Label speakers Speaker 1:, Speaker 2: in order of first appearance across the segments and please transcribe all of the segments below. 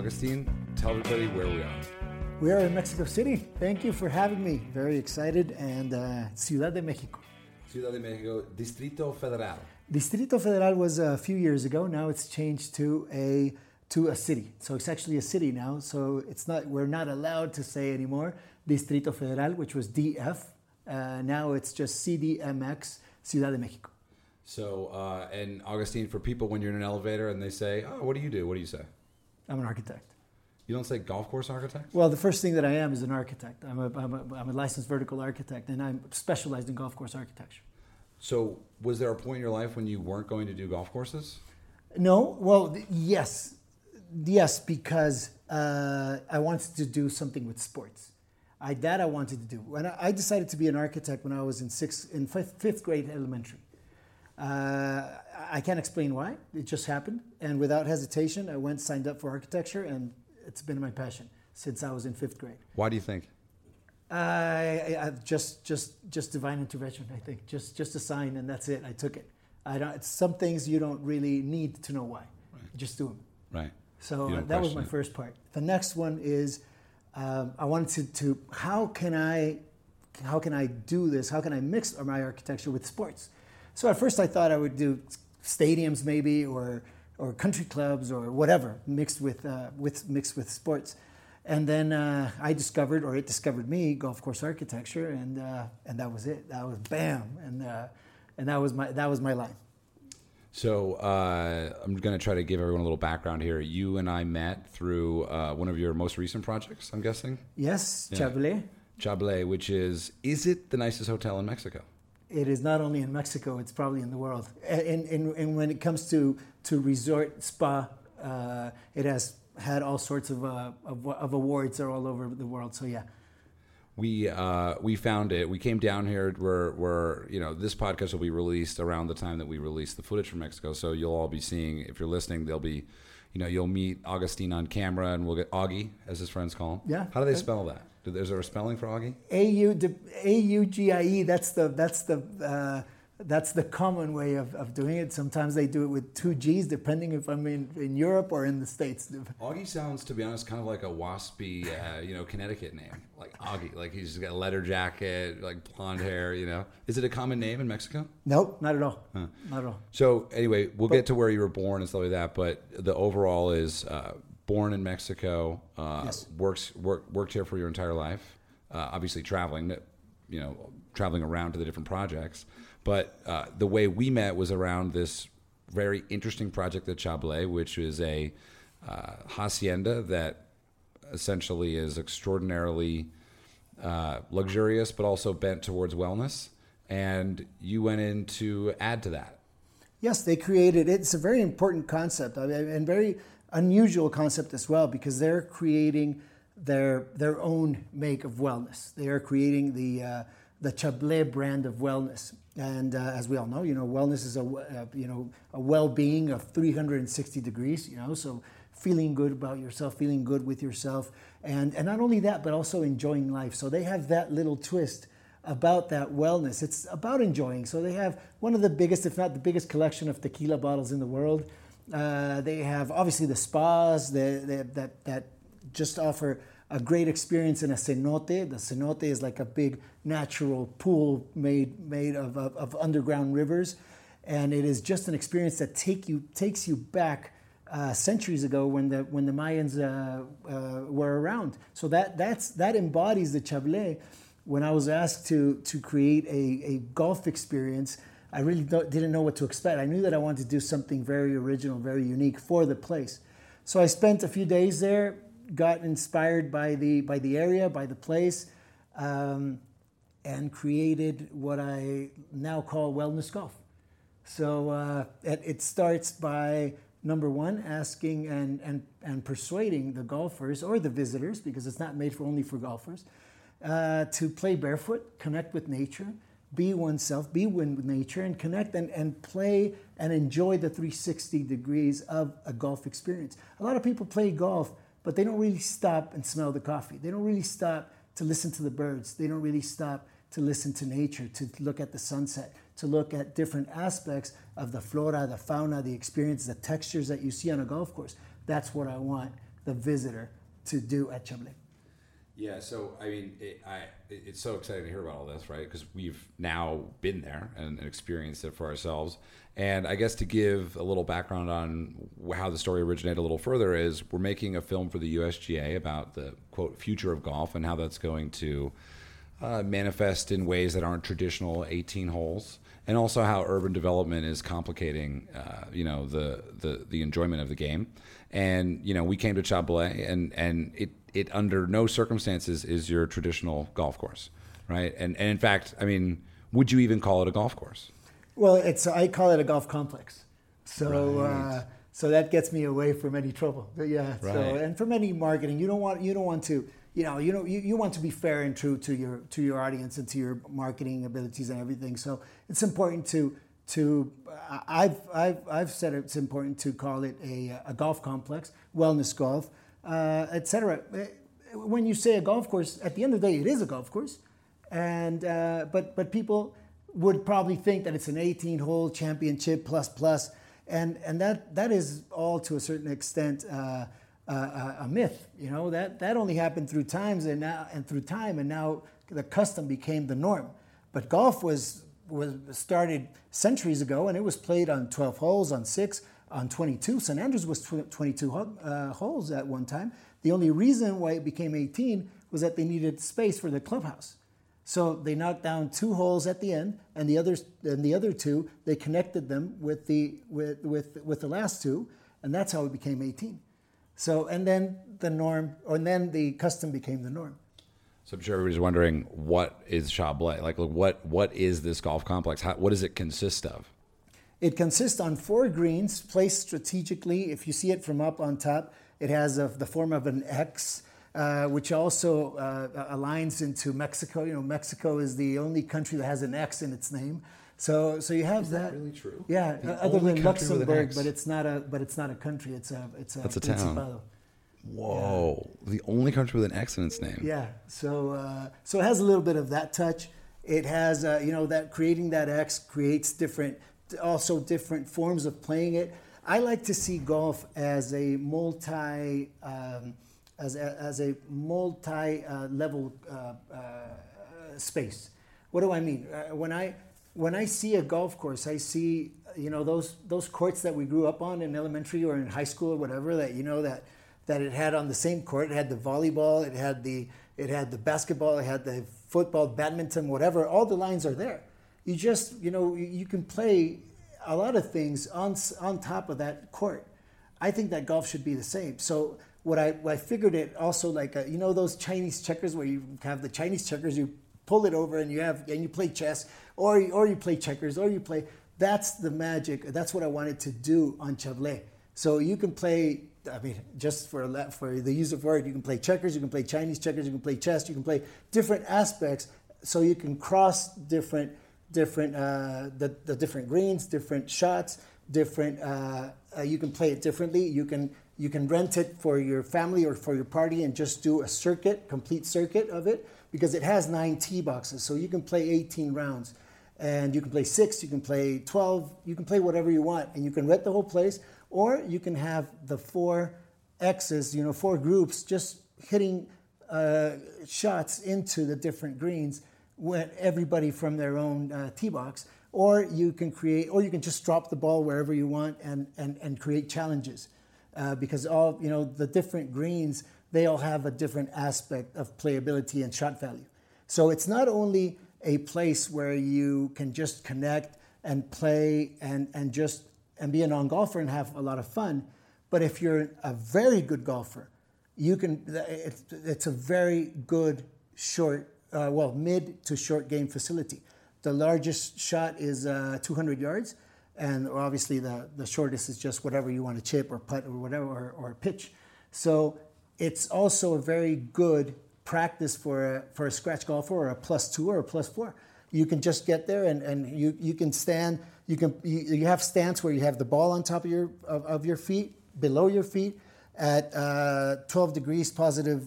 Speaker 1: Agustin, tell everybody where we are.
Speaker 2: We are in Mexico City. Thank you for having me. Very excited. And Ciudad de Mexico.
Speaker 1: Ciudad de Mexico, Distrito Federal.
Speaker 2: Distrito Federal was a few years ago. Now it's changed to a city. So it's actually a city now. So we're not allowed to say anymore Distrito Federal, which was DF. Now it's just CDMX, Ciudad de Mexico.
Speaker 1: So, and Agustin, for people when you're in an elevator and they say, oh, what do you do? What do you say?
Speaker 2: I'm an architect.
Speaker 1: You don't say golf course architect?
Speaker 2: Well, the first thing that I am is an architect. I'm a licensed vertical architect, and I'm specialized in golf course architecture.
Speaker 1: So was there a point in your life when you weren't going to do golf courses?
Speaker 2: No. Well, yes. Yes, because I wanted to do something with sports. I wanted to do. When I decided to be an architect when I was in fifth grade elementary. I can't explain why. It just happened. And without hesitation, I signed up for architecture, and it's been my passion since I was in fifth grade.
Speaker 1: Why do you think?
Speaker 2: I just divine intervention, I think. Just a sign, and that's it. I took it. Some things you don't really need to know why. Right. Just do them.
Speaker 1: Right.
Speaker 2: So that was my first part. The next one is I wanted to how can I do this? How can I mix my architecture with sports? So at first I thought I would do stadiums maybe or country clubs or whatever mixed with sports, and then it discovered me, golf course architecture, and that was it. That was bam, and that was my line.
Speaker 1: So I'm going to try to give everyone a little background here. You and I met through one of your most recent projects, I'm guessing.
Speaker 2: Yes,
Speaker 1: yeah.
Speaker 2: Chablé,
Speaker 1: which is it the nicest hotel in Mexico?
Speaker 2: It is not only in Mexico; it's probably in the world. And when it comes to resort spa, it has had all sorts of awards all over the world. So yeah,
Speaker 1: we found it. We came down here. We're this podcast will be released around the time that we release the footage from Mexico. So you'll all be seeing, if you're listening, there'll be, you'll meet Agustin on camera, and we'll get Augie, as his friends call him.
Speaker 2: Yeah.
Speaker 1: How do they spell that? Is there a spelling for Augie?
Speaker 2: Augie. That's the common way of doing it. Sometimes they do it with two G's, depending if I'm in Europe or in the States.
Speaker 1: Augie sounds, to be honest, kind of like a waspy, Connecticut name, like Augie. Like he's got a leather jacket, like blonde hair. Is it a common name in Mexico?
Speaker 2: Nope, not at all. Huh. Not at all.
Speaker 1: So anyway, we'll get to where you were born and stuff like that. But the overall is. Born in Mexico,
Speaker 2: yes.
Speaker 1: worked here for your entire life. Obviously traveling around to the different projects. But the way we met was around this very interesting project at Chablé, which is a hacienda that essentially is extraordinarily luxurious, but also bent towards wellness. And you went in to add to that.
Speaker 2: Yes, they created. It's a very important concept, and very unusual concept as well, because they're creating their own make of wellness. They are creating the Chablé brand of wellness, and as we all know, wellness is a well-being of 360 degrees. So feeling good about yourself, feeling good with yourself, and not only that, but also enjoying life. So they have that little twist about that wellness. It's about enjoying. So they have one of the biggest, if not the biggest, collection of tequila bottles in the world. They have obviously the spas that just offer a great experience in a cenote. The cenote is like a big natural pool made of underground rivers, and it is just an experience that takes you back centuries ago when the Mayans were around. So that embodies the Chablé. When I was asked to create a golf experience, I really didn't know what to expect. I knew that I wanted to do something very original, very unique for the place. So I spent a few days there, got inspired by the area, by the place, and created what I now call wellness golf. So it starts by, number one, asking and persuading the golfers or the visitors, because it's not made only for golfers, to play barefoot, connect with nature, be oneself, be with nature, and connect and play and enjoy the 360 degrees of a golf experience. A lot of people play golf, but they don't really stop and smell the coffee. They don't really stop to listen to the birds. They don't really stop to listen to nature, to look at the sunset, to look at different aspects of the flora, the fauna, the experience, the textures that you see on a golf course. That's what I want the visitor to do at Chablais.
Speaker 1: Yeah, so I mean, it's so exciting to hear about all this, right? Because we've now been there and experienced it for ourselves. And I guess to give a little background on how the story originated a little further is we're making a film for the USGA about the, quote, future of golf and how that's going to manifest in ways that aren't traditional 18 holes, and also how urban development is complicating, the enjoyment of the game. And, we came to Chablais, and it under no circumstances is your traditional golf course, right? And in fact, I mean, would you even call it a golf course?
Speaker 2: Well, I call it a golf complex. So
Speaker 1: Right.
Speaker 2: so that gets me away from any trouble. But yeah.
Speaker 1: Right.
Speaker 2: So and from any marketing, you don't want to you want to be fair and true to your audience and to your marketing abilities and everything. So it's important to I've said it's important to call it a golf complex, wellness golf, etc. When you say a golf course, at the end of the day, it is a golf course, and but people would probably think that it's an 18-hole championship plus, and that is all to a certain extent a myth. That only happened through time, and now the custom became the norm. But golf was started centuries ago, and it was played on 12 holes, on 6, on 22. St. Andrews was 22 holes at one time. The only reason why it became 18 was that they needed space for the clubhouse. So they knocked down 2 holes at the end, and the other 2 they connected them with the last 2, and that's how it became 18. So and then the custom became the norm.
Speaker 1: So I'm sure everybody's wondering, what is Chablais? Like what is this golf complex? What does it consist of?
Speaker 2: It consists on 4 greens placed strategically. If you see it from up on top, it has the form of an X, which also aligns into Mexico. Mexico is the only country that has an X in its name. So you have
Speaker 1: Is that really true?
Speaker 2: Yeah,
Speaker 1: The
Speaker 2: other
Speaker 1: only
Speaker 2: than
Speaker 1: country with an
Speaker 2: Luxembourg,
Speaker 1: X?
Speaker 2: but it's not a country. It's a
Speaker 1: That's a town.
Speaker 2: principado.
Speaker 1: Whoa, the only country with an X in its name.
Speaker 2: Yeah, so it has a little bit of that touch. It has that creating that X creates different forms of playing it. I like to see golf as a multi level space. What do I mean? When I see a golf course, I see those courts that we grew up on in elementary or in high school or whatever, that it had on the same court. It had the volleyball, it had the basketball, it had the football, badminton, whatever. All the lines are there. You just you can play a lot of things on top of that court. I think that golf should be the same. So what I figured it also like those Chinese checkers where you have the Chinese checkers, you pull it over and you play chess or you play checkers or you play. That's the magic. That's what I wanted to do on Chablais. So you can play. I mean, just for the use of word, you can play checkers, you can play Chinese checkers, you can play chess, you can play different aspects. So you can cross different the different greens, different shots, different. You can play it differently. You can rent it for your family or for your party and just do a complete circuit of it, because it has 9 tee boxes. So you can play 18 rounds, and you can play 6, you can play 12, you can play whatever you want, and you can rent the whole place. Or you can have the 4 X's, 4 groups, just hitting shots into the different greens with everybody from their own tee box. Or you can just drop the ball wherever you want and create challenges. Because all, the different greens, they all have a different aspect of playability and shot value. So it's not only a place where you can just connect and play and be a non-golfer and have a lot of fun. But if you're a very good golfer, it's a very good mid to short game facility. The largest shot is 200 yards, and obviously the shortest is just whatever you want to chip or putt or whatever, or pitch. So it's also a very good practice for a scratch golfer or a +2 or a +4. You can just get there and you can stand. You have stance where you have the ball on top of your feet, below your feet, at 12 degrees positive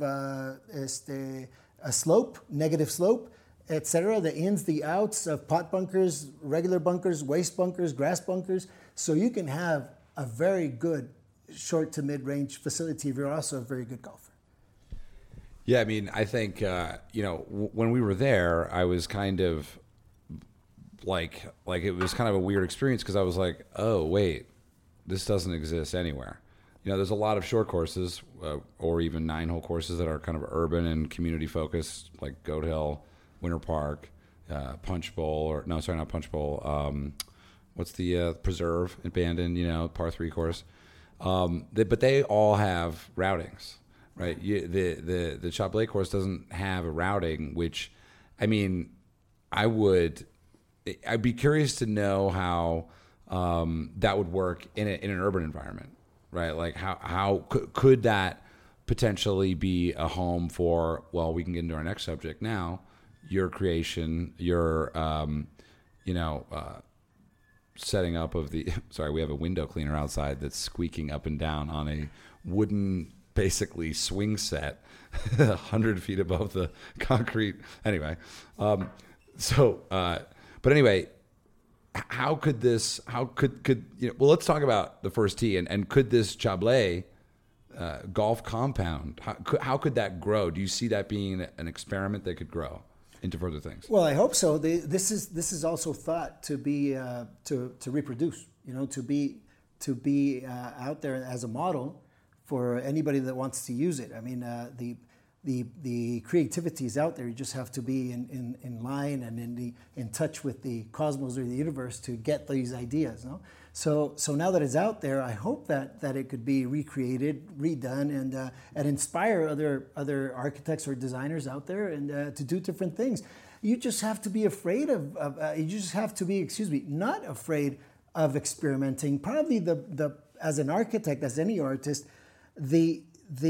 Speaker 2: a slope, negative slope, etc. The ins, the outs of pot bunkers, regular bunkers, waste bunkers, grass bunkers. So you can have a very good short to mid-range facility if you're also a very good golfer.
Speaker 1: Yeah, I mean, I think when we were there, I was kind of like it was kind of a weird experience because I was like, oh wait, this doesn't exist anywhere. There's a lot of short courses or even 9-hole courses that are kind of urban and community focused, like Goat Hill, Winter Park, Punch Bowl, or no, sorry, not Punch Bowl. What's the Preserve in Bandon? Par 3 course. But they all have routings. Right, the Chablais course doesn't have a routing, which, I mean, I'd be curious to know how that would work in an urban environment, right? Like how could that potentially be a home for? Well, we can get into our next subject now. Your creation, your setting up of the. Sorry, we have a window cleaner outside that's squeaking up and down on a wooden, basically swing set 100 feet above the concrete. Anyway, but anyway, how could well, let's talk about the first tee and could this Chablais golf compound, how could that grow? Do you see that being an experiment that could grow into further things?
Speaker 2: Well, I hope so. This is also thought to be to reproduce, to be out there as a model for anybody that wants to use it. I mean, the creativity is out there. You just have to be in line and in touch with the cosmos or the universe to get these ideas. No, so now that it's out there, I hope that it could be recreated, redone, and inspire other architects or designers out there and to do different things. You just have to be afraid not afraid of experimenting. Probably the as an architect, as any artist, the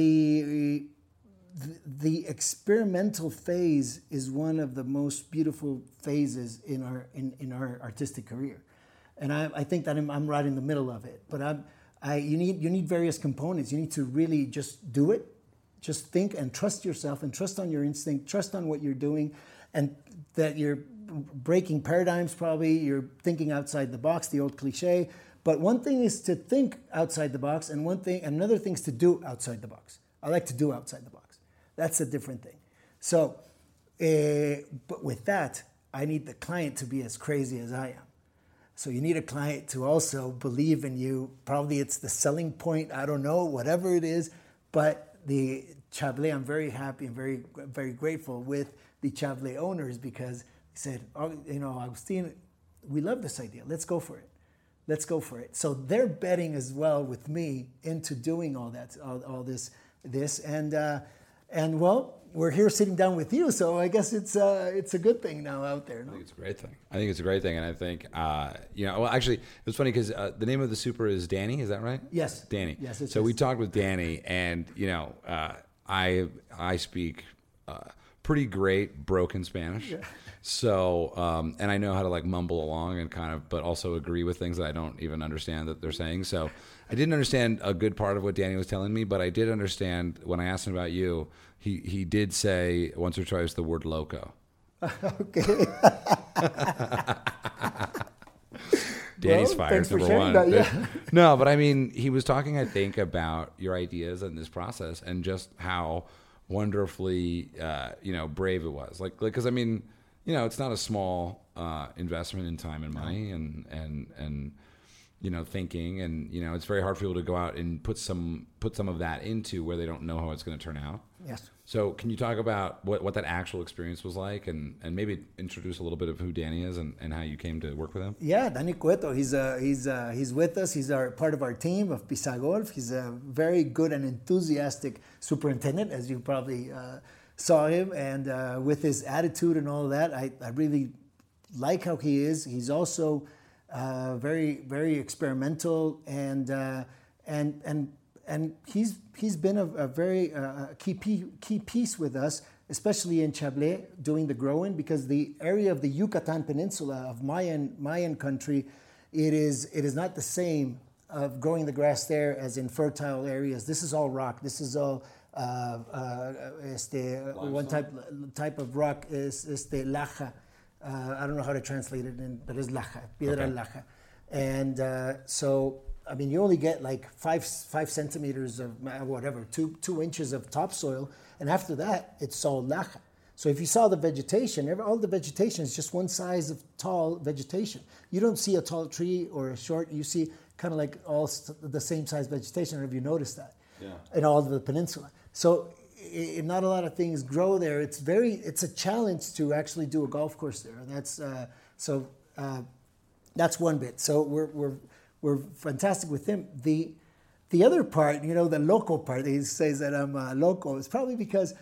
Speaker 2: experimental phase is one of the most beautiful phases in our artistic career, and I think that I'm right in the middle of it. But you need various components. You need to really just do it, just think and trust yourself and trust on your instinct, trust on what you're doing, and that you're breaking paradigms. Probably you're thinking outside the box, the old cliche. But one thing is to think outside the box, and another thing is to do outside the box. I like to do outside the box. That's a different thing. So, but with that, I need the client to be as crazy as I am. So you need a client to also believe in you. Probably it's the selling point. I don't know, whatever it is. But the Chablais, I'm very happy and very, very grateful with the Chablais owners because they said, Agustin, we love this idea. Let's go for it. Let's go for it. So they're betting as well with me into doing all that, all this, and well, we're here sitting down with you. So I guess it's a good thing now out there. No?
Speaker 1: I think it's a great thing. And I think well, actually, it was funny because the name of the super is Danny. Is that right?
Speaker 2: Yes,
Speaker 1: Danny.
Speaker 2: Yes.
Speaker 1: So we talked with Danny, and I speak pretty great broken Spanish. Yeah. So, and I know how to like mumble along and kind of, but also agree with things that I don't even understand that they're saying. So I didn't understand a good part of what Danny was telling me, but I did understand when I asked him about you, he did say once or twice the word loco.
Speaker 2: Okay.
Speaker 1: Danny's fired, number one.
Speaker 2: That, yeah.
Speaker 1: No, but I mean, he was talking, I think, about your ideas and this process and just how wonderfully, brave it was. Like, because I mean, it's not a small investment in time and money and thinking, and it's very hard for people to go out and put some of that into where they don't know how it's going to turn out.
Speaker 2: Yes.
Speaker 1: So can you talk about what that actual experience was like, and maybe introduce a little bit of who Danny is and how you came to work with him?
Speaker 2: Yeah, Danny Cueto. He's with us. He's part of our team of Pisagolf. He's a very good and enthusiastic superintendent, as you probably saw him, and with his attitude and all of that, I really like how he is. He's also very, very experimental, and he's been a very key piece with us, especially in Chablais, doing the growing, because the area of the Yucatan Peninsula of Mayan country, it is not the same of growing the grass there as in fertile areas. This is all rock. This is all one type of rock is laja. I don't know how to translate it, but it's laja, piedra laja. And so I mean, you only get like five centimeters of whatever, 2 inches of topsoil, and after that, it's all laja. So if you saw the vegetation, all the vegetation is just one size of tall vegetation. You don't see a tall tree or a short. You see kind of like all the same size vegetation. I don't know if you noticed that.
Speaker 1: Yeah.
Speaker 2: In all of the peninsula. So not a lot of things grow there. It's a challenge to actually do a golf course there. And that's one bit. So we're fantastic with him. The other part, the local part, he says that I'm local, is probably because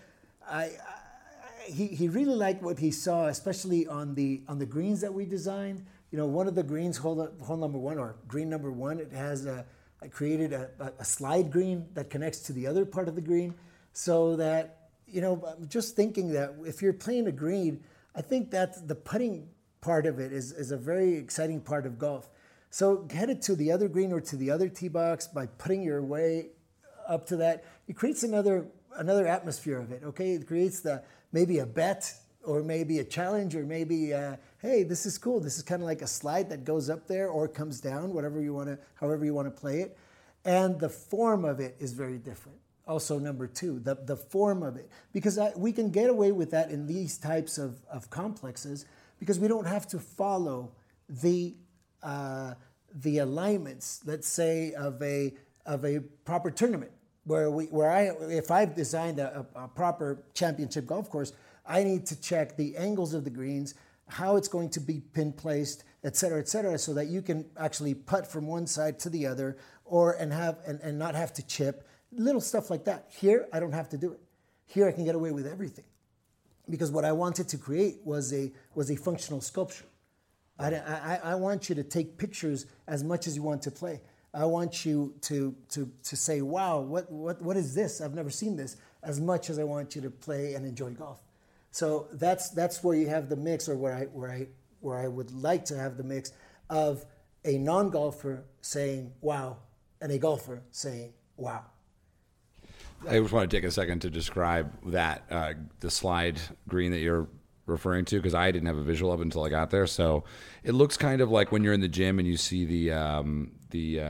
Speaker 2: he really liked what he saw, especially on the greens that we designed. One of the greens, hole number one or green number one, it has I created a slide green that connects to the other part of the green, so that I'm just thinking that if you're playing a green, I think that the putting part of it is a very exciting part of golf. So headed to the other green or to the other tee box by putting your way up to that, it creates another atmosphere of it. Okay, it creates maybe a bet or maybe a challenge or maybe hey, this is cool. This is kind of like a slide that goes up there or comes down, however you want to play it, and the form of it is very different. Also, number two, the form of it, because we can get away with that in these types of complexes because we don't have to follow the alignments, let's say, of a proper tournament. If I've designed a proper championship golf course, I need to check the angles of the greens, how it's going to be pin placed, et cetera, so that you can actually putt from one side to the other, and not have to chip, little stuff like that. Here, I don't have to do it. Here, I can get away with everything, because what I wanted to create was a functional sculpture. I want you to take pictures as much as you want to play. I want you to say, wow, what is this? I've never seen this, as much as I want you to play and enjoy golf. So that's where you have the mix, or where I would like to have the mix of a non-golfer saying wow and a golfer saying wow.
Speaker 1: I just want to take a second to describe that the slide green that you're referring to, because I didn't have a visual of it until I got there. So it looks kind of like when you're in the gym and you see the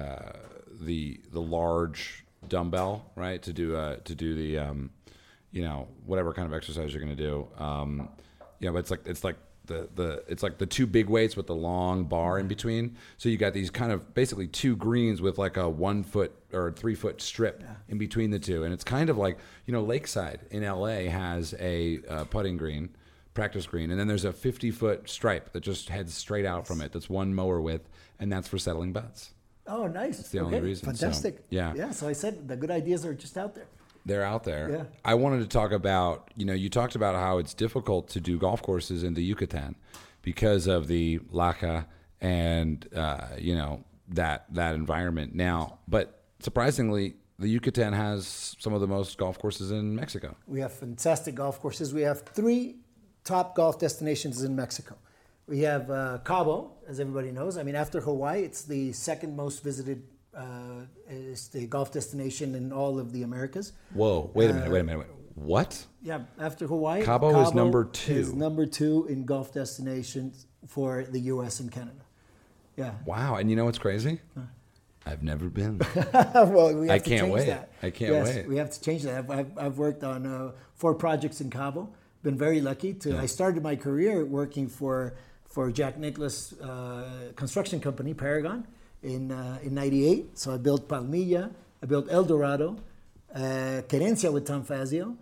Speaker 1: large dumbbell, right, to do the whatever kind of exercise you're going to do. But it's like the two big weights with the long bar in between. So you got these kind of basically two greens with like a 1 foot or 3 foot strip in between the two, and it's kind of like Lakeside in LA has a putting green, practice green, and then there's a 50-foot stripe that just heads straight out from it. That's one mower width, and that's for settling butts.
Speaker 2: Oh, nice.
Speaker 1: That's the only reason.
Speaker 2: Fantastic.
Speaker 1: So, yeah.
Speaker 2: Yeah. So I said the good ideas are just out there.
Speaker 1: They're out there.
Speaker 2: Yeah.
Speaker 1: I wanted to talk about, you talked about how it's difficult to do golf courses in the Yucatan because of the laja and, that environment now. But surprisingly, the Yucatan has some of the most golf courses in Mexico.
Speaker 2: We have fantastic golf courses. We have 3 top golf destinations in Mexico. We have Cabo, as everybody knows. I mean, after Hawaii, it's the second most visited is the golf destination in all of the Americas.
Speaker 1: Whoa, wait a minute. What?
Speaker 2: Yeah, after Hawaii,
Speaker 1: Cabo is number 2.
Speaker 2: Is number 2 in golf destinations for the U.S. and Canada. Yeah.
Speaker 1: Wow, and you know what's crazy? I've never been.
Speaker 2: Well, we have
Speaker 1: I
Speaker 2: to
Speaker 1: can't
Speaker 2: change
Speaker 1: wait.
Speaker 2: that.
Speaker 1: I can't wait.
Speaker 2: We have to change that. I've worked on 4 projects in Cabo. Been very lucky to.
Speaker 1: Yeah.
Speaker 2: I started my career working for Jack Nicklaus construction company, Paragon, in '98. So I built Palmilla, I built El Dorado, Querencia with Tom Fazio,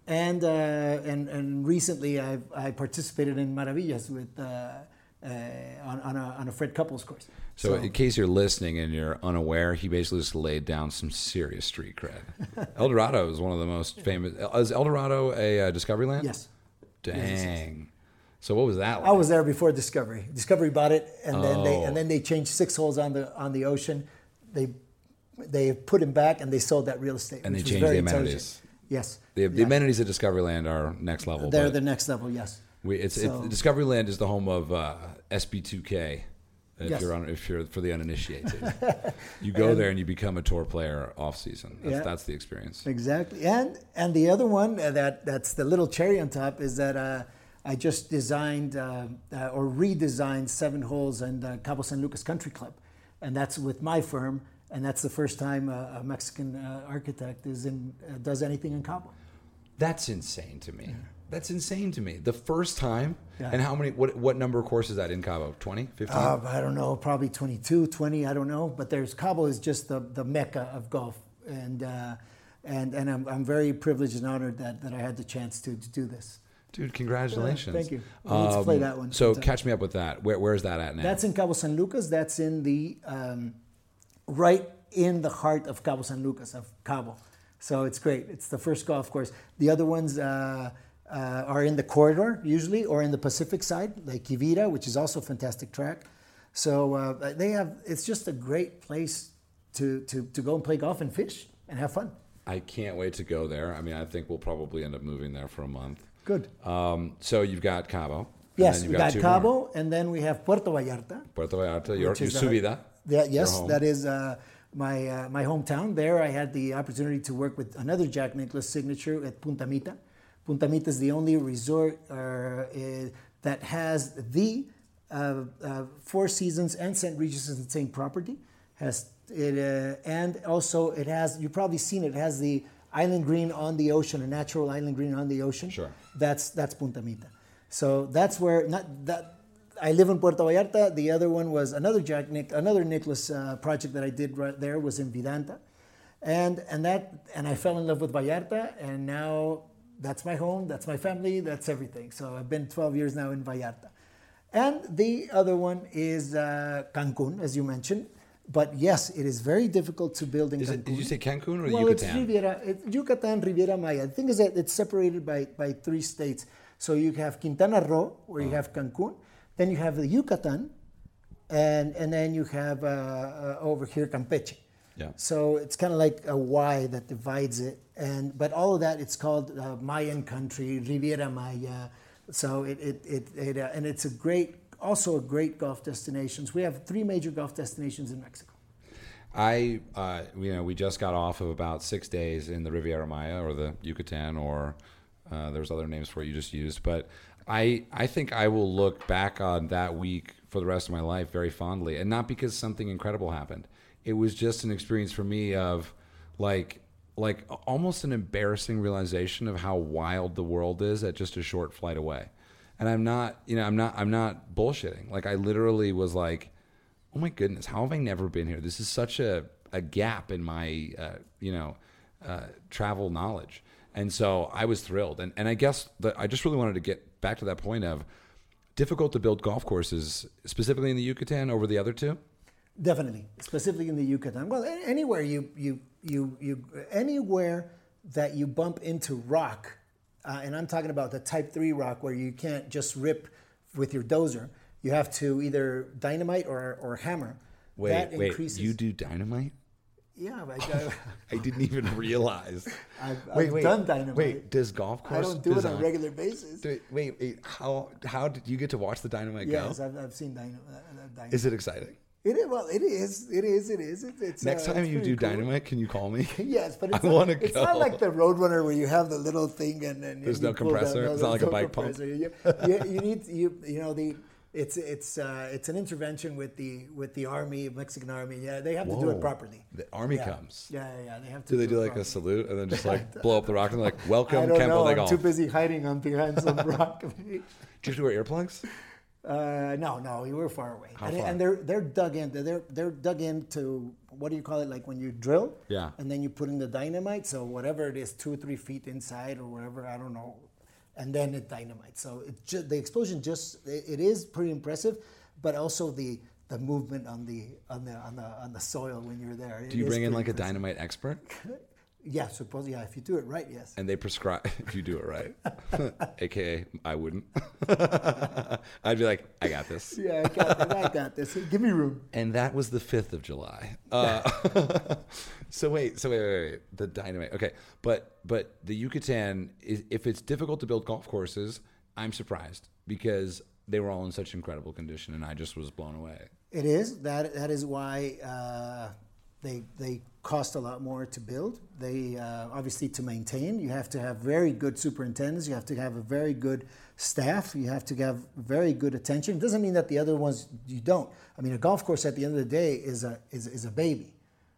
Speaker 2: and recently I participated in Maravillas with on a Fred Couples course.
Speaker 1: So in case you're listening and you're unaware, he basically just laid down some serious street cred. El Dorado is one of the most famous. Is El Dorado a Discoveryland?
Speaker 2: Yes.
Speaker 1: Dang.
Speaker 2: Yes.
Speaker 1: So what was that like?
Speaker 2: I was there before Discovery. Discovery bought it, and then they changed 6 holes on the ocean. They put him back, and they sold that real estate.
Speaker 1: And they
Speaker 2: which
Speaker 1: changed
Speaker 2: was very
Speaker 1: the amenities.
Speaker 2: intelligent. Yes.
Speaker 1: The amenities at Discoveryland are next level.
Speaker 2: They're the next level. Yes.
Speaker 1: Discoveryland is the home of SB2K.
Speaker 2: Yes.
Speaker 1: If you're for the uninitiated, you go there and you become a tour player off season. That's the experience.
Speaker 2: Exactly. And the other one that's the little cherry on top is that I just designed or redesigned 7 holes in Cabo San Lucas Country Club, and that's with my firm. and that's the first time a Mexican architect does anything in Cabo.
Speaker 1: That's insane to me. That's insane to me. The first time?
Speaker 2: Yeah.
Speaker 1: And how many, what number of courses is that in Cabo? 20, 15?
Speaker 2: I don't know, probably 22, 20, I don't know. But Cabo is just the mecca of golf. And I'm very privileged and honored that I had the chance to do this.
Speaker 1: Dude, congratulations.
Speaker 2: Thank you. Let's play that one.
Speaker 1: So catch me up with that. Where's that at now?
Speaker 2: That's in Cabo San Lucas. That's in the right in the heart of Cabo San Lucas, of Cabo. So it's great. It's the first golf course. The other ones are in the corridor usually, or in the Pacific side, like Quivira, which is also a fantastic track. So it's just a great place to go and play golf and fish and have fun.
Speaker 1: I can't wait to go there. I mean, I think we'll probably end up moving there for a month.
Speaker 2: Good.
Speaker 1: So you've got Cabo.
Speaker 2: Yes, we got Cabo, and then we have Puerto Vallarta.
Speaker 1: Puerto Vallarta, your su vida.
Speaker 2: Yes, that is my hometown. There I had the opportunity to work with another Jack Nicklaus signature at Punta Mita. Punta Mita is the only resort that has the Four Seasons and St. Regis in the same property. And also it has, you've probably seen it has the island green on the ocean, a natural island green on the ocean.
Speaker 1: Sure.
Speaker 2: That's Punta Mita. So that's where I live in Puerto Vallarta. The other one was another Nicklaus project that I did right there was in Vidanta, and I fell in love with Vallarta, and now that's my home, that's my family, that's everything. So I've been 12 years now in Vallarta, and the other one is Cancun, as you mentioned. But yes, it is very difficult to build in Cancun.
Speaker 1: Did you say Cancun or
Speaker 2: Yucatan?
Speaker 1: Yucatan?
Speaker 2: It's Riviera, Yucatan, Riviera Maya. The thing is that it's separated by 3 states. So you have Quintana Roo, where you have Cancun. Then you have the Yucatan, and then you have over here Campeche.
Speaker 1: Yeah.
Speaker 2: So it's kind of like a Y that divides it, but all of that it's called Mayan country, Riviera Maya. So and it's also a great golf destinations. We have 3 major golf destinations in Mexico.
Speaker 1: We just got off of about 6 days in the Riviera Maya or the Yucatan, or there's other names for it you just used, but I think I will look back on that week for the rest of my life very fondly, and not because something incredible happened. It was just an experience for me of like almost an embarrassing realization of how wild the world is at just a short flight away. And I'm not bullshitting. Like, I literally was like, oh my goodness, how have I never been here? This is such a gap in my travel knowledge. And so I was thrilled. And I guess I just really wanted to get back to that point of difficult to build golf courses, specifically in the Yucatan over the other 2?
Speaker 2: Definitely, specifically in the Yucatan. Well, anywhere anywhere that you bump into rock, and I'm talking about the Type 3 rock where you can't just rip with your dozer. You have to either dynamite or hammer.
Speaker 1: Wait, you do dynamite?
Speaker 2: Yeah,
Speaker 1: I didn't even realize.
Speaker 2: I've done dynamite.
Speaker 1: Wait, does golf course?
Speaker 2: I don't do it on a regular basis.
Speaker 1: Wait, how did you get to watch the dynamite go?
Speaker 2: Yes, I've seen dynamite.
Speaker 1: Is it exciting?
Speaker 2: It is. Well, it is. It's
Speaker 1: next time you do dynamite, can you call me?
Speaker 2: Yes, but
Speaker 1: it's
Speaker 2: not like the Roadrunner where you have the little thing and then
Speaker 1: there's no compressor. It's not like a bike pump.
Speaker 2: It's an intervention with the army, Mexican army. Yeah, they have to do it properly.
Speaker 1: The army comes.
Speaker 2: Yeah, they have to.
Speaker 1: Do they do like a salute and then just like blow up the rock and like, welcome,
Speaker 2: I don't
Speaker 1: Campo
Speaker 2: know.
Speaker 1: de Golf?
Speaker 2: I'm too busy hiding behind some rock.
Speaker 1: Do you have to wear earplugs?
Speaker 2: No, we were far away.
Speaker 1: How far?
Speaker 2: And they're dug in. They're dug into, what do you call it? Like when you drill.
Speaker 1: Yeah.
Speaker 2: And then you put in the dynamite. So whatever it is, 2 or 3 feet inside or whatever, I don't know. And then it dynamite. So the explosion it is pretty impressive, but also the movement on the soil when you're there.
Speaker 1: Do you bring in like a dynamite expert?
Speaker 2: Yeah, if you do it right, yes.
Speaker 1: And they prescribe, if you do it right, AKA I wouldn't. I'd be like, I got this.
Speaker 2: Yeah, I got this. Give me room.
Speaker 1: And that was the 5th of July. So wait, the dynamite. Okay, but the Yucatan, if it's difficult to build golf courses, I'm surprised because they were all in such incredible condition, and I just was blown away.
Speaker 2: It is. That is why they cost a lot more to build. They obviously, to maintain, you have to have very good superintendents. You have to have a very good staff. You have to have very good attention. It doesn't mean that the other ones you don't. I mean, a golf course at the end of the day is a baby.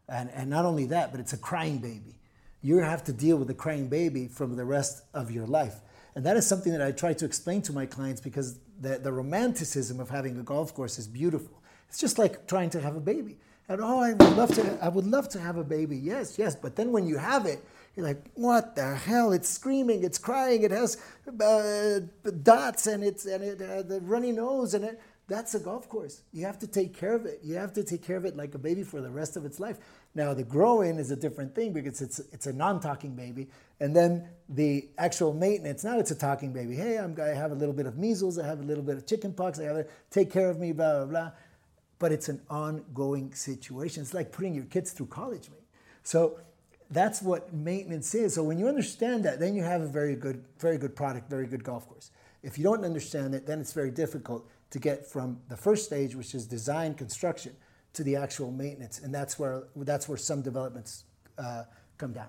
Speaker 2: And not only that, but it's a crying baby. You have to deal with a crying baby from the rest of your life. And that is something that I try to explain to my clients, because the romanticism of having a golf course is beautiful. It's just like trying to have a baby. And I would love to have a baby. Yes. But then when you have it, you're like, what the hell? It's screaming, it's crying, it has dots, and it the runny nose, and that's a golf course. You have to take care of it. You have to take care of it like a baby for the rest of its life. Now, the grow-in is a different thing, because it's a non-talking baby. And then the actual maintenance, now it's a talking baby. Hey, I have a little bit of measles, I have a little bit of chicken pox, I have to take care of me, blah, blah, blah. But it's an ongoing situation. It's like putting your kids through college, mate. So that's what maintenance is. So when you understand that, then you have a very good product, very good golf course. If you don't understand it, then it's very difficult to get from the first stage, which is design, construction, to the actual maintenance. And that's where some developments come down.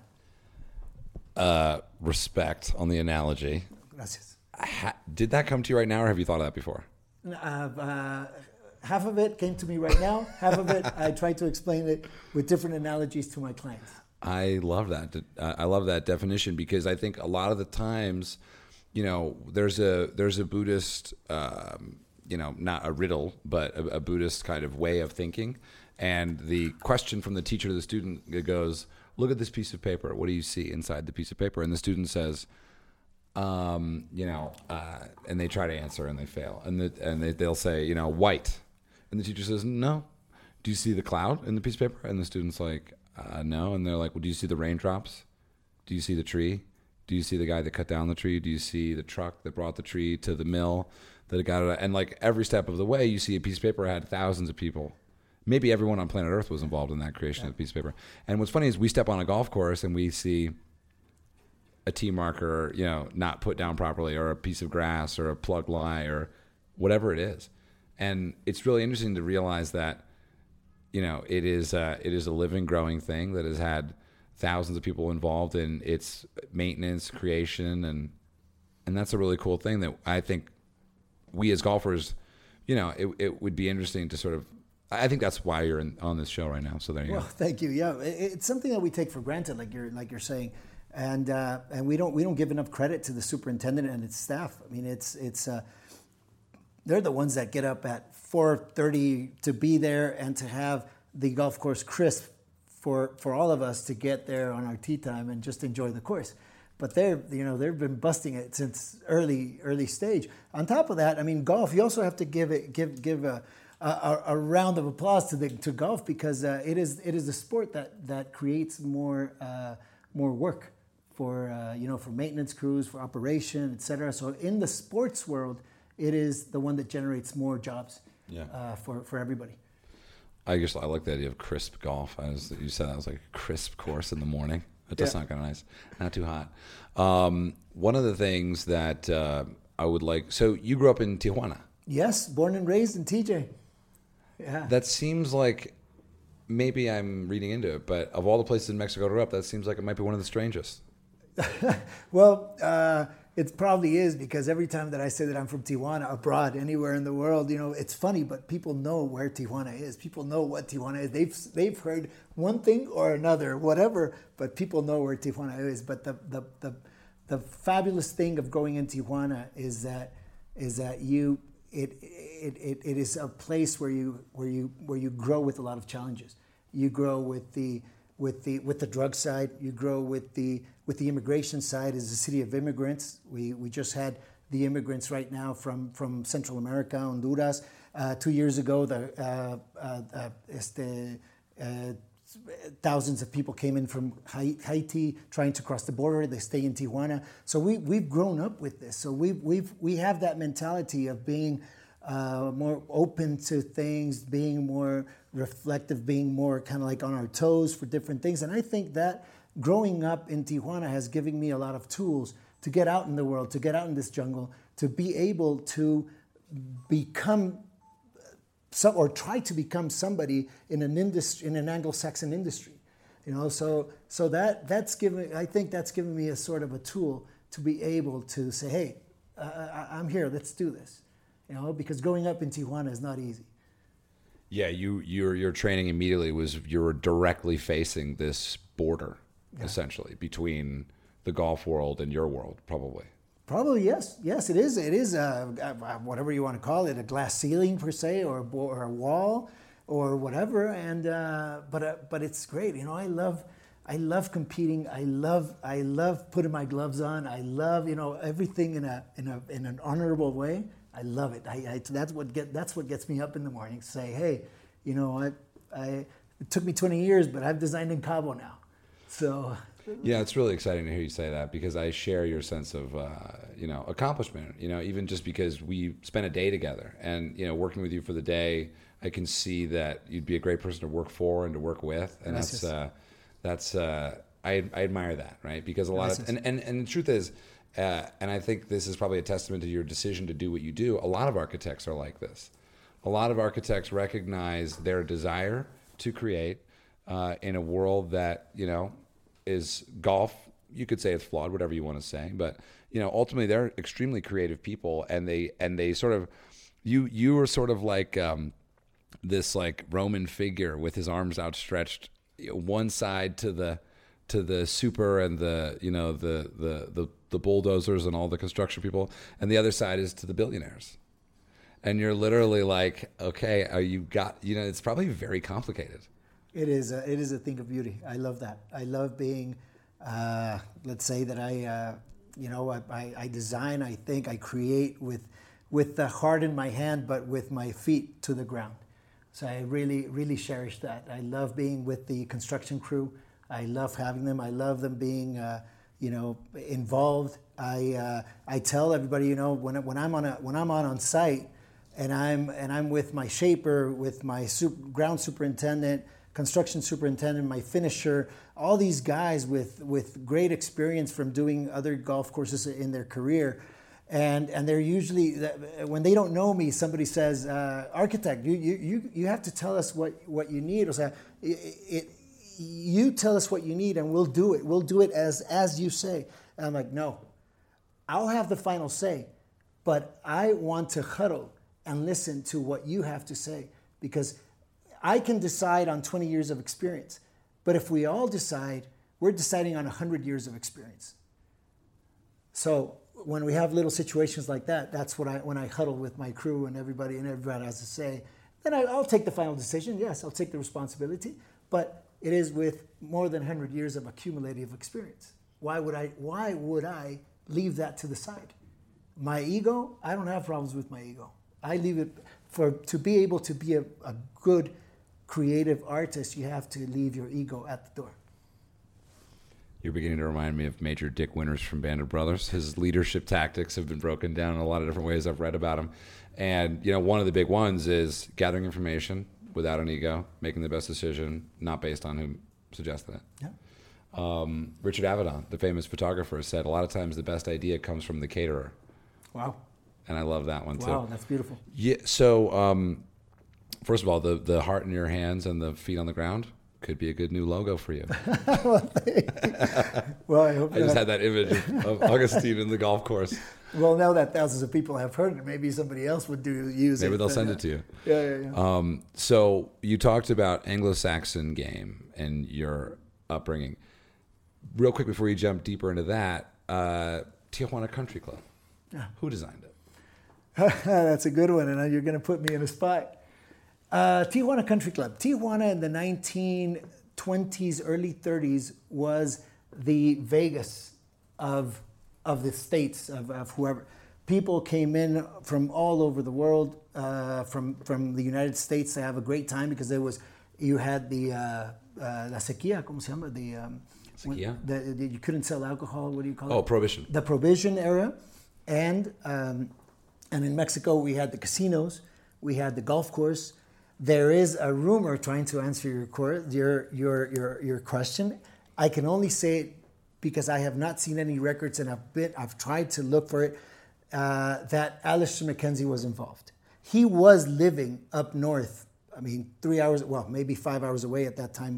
Speaker 1: Respect on the analogy.
Speaker 2: Gracias.
Speaker 1: Did that come to you right now, or have you thought of that before?
Speaker 2: Half of it came to me right now. Half of it, I try to explain it with different analogies to my clients.
Speaker 1: I love that. I love that definition, because I think a lot of the times, there's a Buddhist, not a riddle, but a Buddhist kind of way of thinking. And the question from the teacher to the student goes, look at this piece of paper. What do you see inside the piece of paper? And the student says, and they try to answer and they fail. And they'll say, white. And the teacher says, no. Do you see the cloud in the piece of paper? And the student's like, no. And they're like, well, do you see the raindrops? Do you see the tree? Do you see the guy that cut down the tree? Do you see the truck that brought the tree to the mill that got it? And like every step of the way, you see a piece of paper had thousands of people. Maybe everyone on planet Earth was involved in that creation of the piece of paper. And what's funny is we step on a golf course and we see a tee marker, not put down properly, or a piece of grass, or a plug lie, or whatever it is. And it's really interesting to realize that, it is a living, growing thing that has had thousands of people involved in its maintenance, creation, and that's a really cool thing that I think we as golfers, it would be interesting to sort of. I think that's why you're on this show right now. So there you go.
Speaker 2: Well, thank you. Yeah, it's something that we take for granted, like you're saying, and we don't give enough credit to the superintendent and its staff. I mean, it's they're the ones that get up at 4:30 to be there and to have the golf course crisp for all of us to get there on our tee time and just enjoy the course. But they've been busting it since early stage. On top of that, I mean, golf, you also have to give a round of applause to golf, because it is a sport that creates more work for maintenance crews, for operation, etc. So in the sports world, it is the one that generates more jobs for everybody.
Speaker 1: I like the idea of crisp golf. You said that was like a crisp course in the morning. It does sound kind of nice, not too hot. One of the things that I would like. So you grew up in Tijuana.
Speaker 2: Yes, born and raised in TJ. Yeah.
Speaker 1: That seems like, maybe I'm reading into it, but of all the places in Mexico to grow up, that seems like it might be one of the strangest.
Speaker 2: Well, it probably is, because every time that I say that I'm from Tijuana, abroad, anywhere in the world, it's funny, but people know where Tijuana is. People know what Tijuana is. They've heard one thing or another, whatever, but people know where Tijuana is. But the fabulous thing of going in Tijuana is that it is a place where you grow with a lot of challenges. You grow with the drug side. You grow with the immigration side. As a city of immigrants, we just had the immigrants right now from Central America, Honduras. 2 years ago, thousands of people came in from Haiti trying to cross the border. They stay in Tijuana. So we've grown up with this. So we have that mentality of being more open to things, being more reflective, being more kind of like on our toes for different things. And I think that growing up in Tijuana has given me a lot of tools to get out in the world, to get out in this jungle, to be able to become or try to become somebody in an industry, in an Anglo-Saxon industry. So that's given. I think that's given me a sort of a tool to be able to say, hey, I'm here. Let's do this. Because growing up in Tijuana is not easy.
Speaker 1: Yeah, your training immediately was you were directly facing this border, essentially, between the golf world and your world, probably.
Speaker 2: Probably yes, yes, it is. It is whatever you want to call it, a glass ceiling per se, or a wall, or whatever. And but it's great. You know, I love competing. I love putting my gloves on. I love everything in an honorable way. I love it. That's what gets me up in the morning. Say, hey, it took me 20 years, but I've designed in Cabo now. So
Speaker 1: yeah, it's really exciting to hear you say that because I share your sense of accomplishment. Even just because we spent a day together and working with you for the day, I can see that you'd be a great person to work for and to work with, and I admire that, right? Because a lot of and the truth is. And I think this is probably a testament to your decision to do what you do. A lot of architects are like this. A lot of architects recognize their desire to create in a world that, is golf. You could say it's flawed, whatever you want to say. But, ultimately they're extremely creative people. And they sort of, you were sort of like this like Roman figure with his arms outstretched, one side to the super and the bulldozers and all the construction people, and the other side is to the billionaires. And you're literally like, okay, it's probably very complicated.
Speaker 2: It is a thing of beauty. I love that. I love being, let's say that I design, I think, I create with the heart in my hand, but with my feet to the ground. So I really, really cherish that. I love being with the construction crew. I love having them. I love them being, involved. I tell everybody, when I'm on site, and I'm with my shaper, with my ground superintendent, construction superintendent, my finisher, all these guys with great experience from doing other golf courses in their career. And they're usually, when they don't know me, somebody says, architect, you have to tell us what you need. Or say, you tell us what you need and we'll do it. We'll do it as you say. And I'm like, no, I'll have the final say, but I want to huddle and listen to what you have to say, because I can decide on 20 years of experience. But if we all decide, we're deciding on 100 years of experience. So when we have little situations like that, that's when I huddle with my crew and everybody has to say, then I'll take the final decision. Yes, I'll take the responsibility, but it is with more than 100 years of accumulative experience. Why would I leave that to the side? My ego, I don't have problems with my ego. I leave it to be able to be a good creative artist, you have to leave your ego at the door.
Speaker 1: You're beginning to remind me of Major Dick Winters from Band of Brothers. His leadership tactics have been broken down in a lot of different ways. I've read about him. And, one of the big ones is gathering information without an ego, making the best decision, not based on who suggested it.
Speaker 2: Yeah.
Speaker 1: Richard Avedon, the famous photographer, said a lot of times the best idea comes from the caterer.
Speaker 2: Wow.
Speaker 1: And I love that one too.
Speaker 2: Wow, that's beautiful.
Speaker 1: Yeah. So, first of all, the heart in your hands and the feet on the ground could be a good new logo for you.
Speaker 2: Well, I hope
Speaker 1: I just had that image of Augustine in the golf course.
Speaker 2: Well, now that thousands of people have heard it, maybe somebody else would use it.
Speaker 1: Maybe they'll send it to you.
Speaker 2: Yeah.
Speaker 1: So you talked about Anglo-Saxon game and your upbringing. Real quick before you jump deeper into that, Tijuana Country Club.
Speaker 2: Yeah.
Speaker 1: Who designed it?
Speaker 2: That's a good one, and you're going to put me in a spot. Tijuana Country Club. Tijuana in the 1920s, early 30s was the Vegas of the states, of whoever. People came in from all over the world, from the United States to have a great time, because you had the la sequía, ¿cómo se llama?
Speaker 1: Sequía?
Speaker 2: You couldn't sell alcohol. What do you call it?
Speaker 1: Oh, Prohibition.
Speaker 2: The Prohibition era, and in Mexico we had the casinos, we had the golf course. There is a rumor, trying to answer your question. I can only say it because I have not seen any records, and I've tried to look for it, that Alistair McKenzie was involved. He was living up north. I mean, 3 hours, well, maybe 5 hours away at that time, but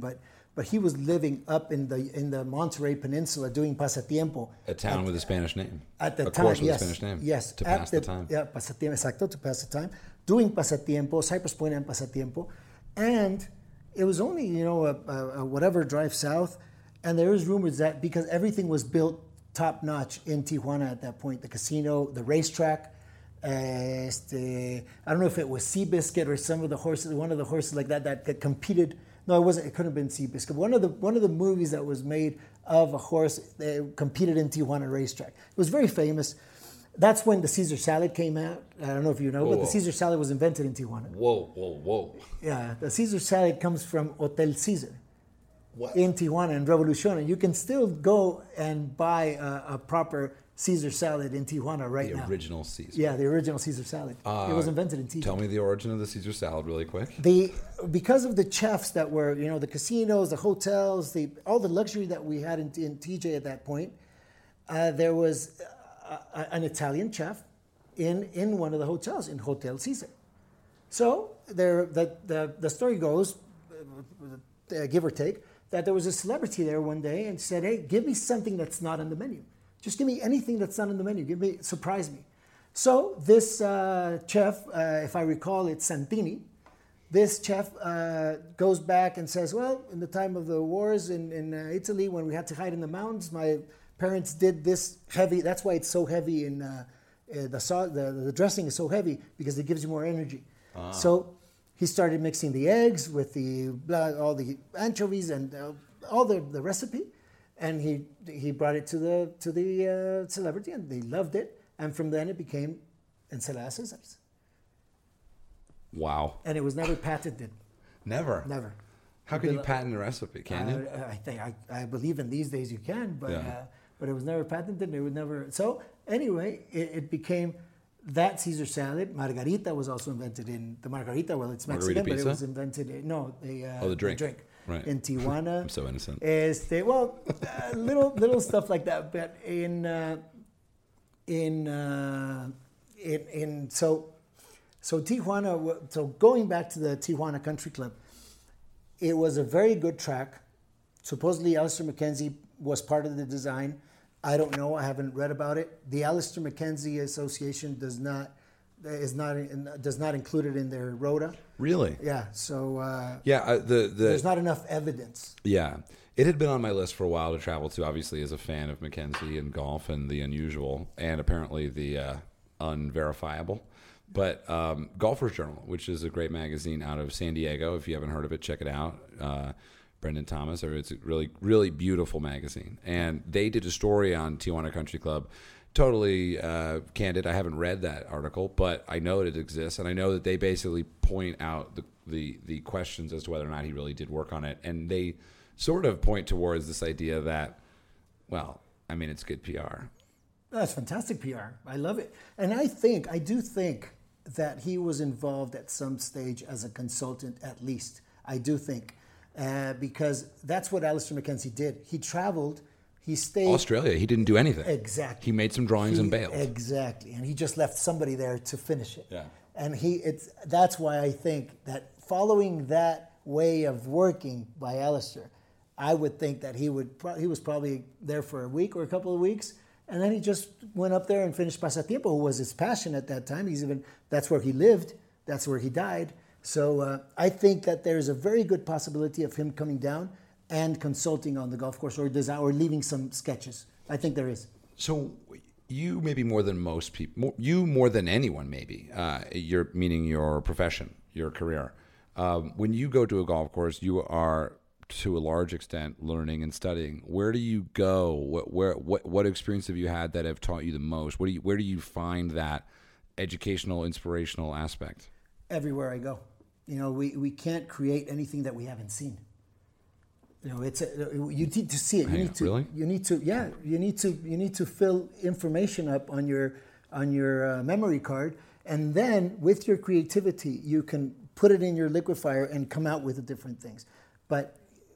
Speaker 2: but he was living up in the Monterey Peninsula doing pasatiempo.
Speaker 1: A town with a Spanish name.
Speaker 2: At the
Speaker 1: a
Speaker 2: time,
Speaker 1: course with
Speaker 2: yes.
Speaker 1: a Spanish name.
Speaker 2: Yes.
Speaker 1: To pass the time.
Speaker 2: Yeah, pasatiempo, exacto, to pass the time. Doing pasatiempo, Cypress Point and pasatiempo. And it was only, a whatever drive south. And there was rumors that because everything was built top notch in Tijuana at that point, the casino, the racetrack, I don't know if it was Seabiscuit or some of the horses, one of the horses like that competed. No, it wasn't. It couldn't have been Seabiscuit. One of the movies that was made of a horse competed in Tijuana racetrack. It was very famous. That's when the Caesar salad came out. I don't know if you know, but the Caesar salad was invented in Tijuana.
Speaker 1: Whoa.
Speaker 2: Yeah, the Caesar salad comes from Hotel Caesar.
Speaker 1: What?
Speaker 2: In Tijuana and Revolucion. And you can still go and buy a proper Caesar salad in Tijuana right now.
Speaker 1: The original Caesar.
Speaker 2: Yeah, the original Caesar salad. It was invented in Tijuana.
Speaker 1: Tell me the origin of the Caesar salad really quick.
Speaker 2: Because of the chefs that were, the casinos, the hotels, all the luxury that we had in TJ at that point, there was an Italian chef in one of the hotels, in Hotel Caesar. So the story goes, give or take, that there was a celebrity there one day and said, hey, give me something that's not on the menu. Just give me anything that's not on the menu. Surprise me. So this chef, if I recall, it's Santini. This chef goes back and says, well, in the time of the wars in Italy, when we had to hide in the mountains, my parents did this heavy. That's why it's so heavy in the dressing is so heavy, because it gives you more energy. So he started mixing the eggs with all the anchovies and all the recipe. And he brought it to the celebrity, and they loved it. And from then it became Ensalada Caesars.
Speaker 1: Wow.
Speaker 2: And it was never patented.
Speaker 1: Never?
Speaker 2: Never.
Speaker 1: How can you patent a recipe? Can you?
Speaker 2: I believe in these days you can, but it was never patented. It would never. So anyway, it became that Caesar salad. Margarita was also invented in the Margarita. Well, it's Mexican, but it was invented. The
Speaker 1: drink.
Speaker 2: The drink.
Speaker 1: Right.
Speaker 2: In Tijuana.
Speaker 1: I'm so innocent.
Speaker 2: Little stuff like that. But so Tijuana. So going back to the Tijuana Country Club, it was a very good track. Supposedly, Alistair Mackenzie was part of the design. I don't know. I haven't read about it. The Alistair Mackenzie Association does not include it in their rota.
Speaker 1: Really?
Speaker 2: Yeah. So
Speaker 1: there's
Speaker 2: not enough evidence.
Speaker 1: Yeah, it had been on my list for a while to travel to. Obviously, as a fan of Mackenzie and golf and the unusual, and apparently the unverifiable. But Golfer's Journal, which is a great magazine out of San Diego. If you haven't heard of it, check it out. Brendan Thomas. It's a really, really beautiful magazine, and they did a story on Tijuana Country Club. Totally candid. I haven't read that article, but I know it exists, and I know that they basically point out the questions as to whether or not he really did work on it, and they sort of point towards this idea that, well, I mean, it's good PR.
Speaker 2: That's fantastic PR. I love it, and I do think that he was involved at some stage as a consultant, at least. I do think, because that's what Alistair Mackenzie did. He traveled. He stayed
Speaker 1: Australia. He didn't do anything.
Speaker 2: Exactly.
Speaker 1: He made some drawings and bailed.
Speaker 2: Exactly, and he just left somebody there to finish it.
Speaker 1: Yeah.
Speaker 2: And that's why I think that following that way of working by Alistair, I would think that he was probably there for a week or a couple of weeks, and then he just went up there and finished Pasatiempo, who was his passion at that time. That's where he lived. That's where he died. So I think that there's a very good possibility of him coming down and consulting on the golf course or leaving some sketches. I think there is.
Speaker 1: So you maybe more than most people, you more than anyone maybe, meaning your profession, your career. When you go to a golf course, you are to a large extent learning and studying. Where do you go? What experience have you had that have taught you the most? Where do you find that educational, inspirational aspect?
Speaker 2: Everywhere I go. We can't create anything that we haven't seen. You need to see it. You need to fill information up on your memory card, and then with your creativity, you can put it in your liquefier and come out with the different things. But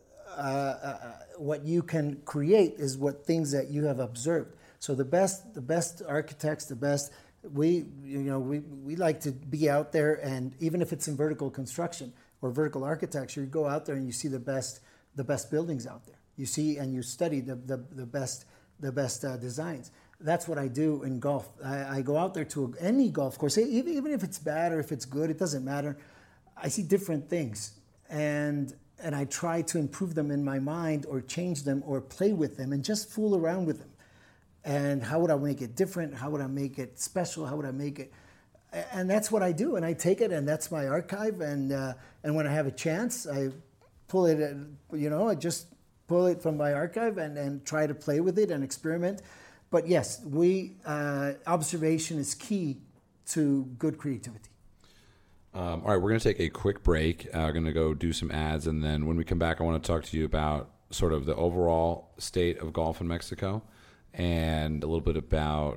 Speaker 2: what you can create is things that you have observed. So the best architects, we like to be out there, and even if it's in vertical construction or vertical architecture, you go out there and you see the best the best buildings out there. You see and you study the best designs. That's what I do in golf. I go out there to any golf course, even if it's bad or if it's good, it doesn't matter. I see different things, and I try to improve them in my mind or change them or play with them and just fool around with them. And how would I make it different? How would I make it special? How would I make it? And that's what I do. And I take it, and that's my archive. And when I have a chance, I pull it. I just pull it from my archive and try to play with it and experiment. But yes, observation is key to good creativity.
Speaker 1: All right, we're going to take a quick break. We're going to go do some ads, and then when we come back, I want to talk to you about sort of the overall state of golf in Mexico, and a little bit about.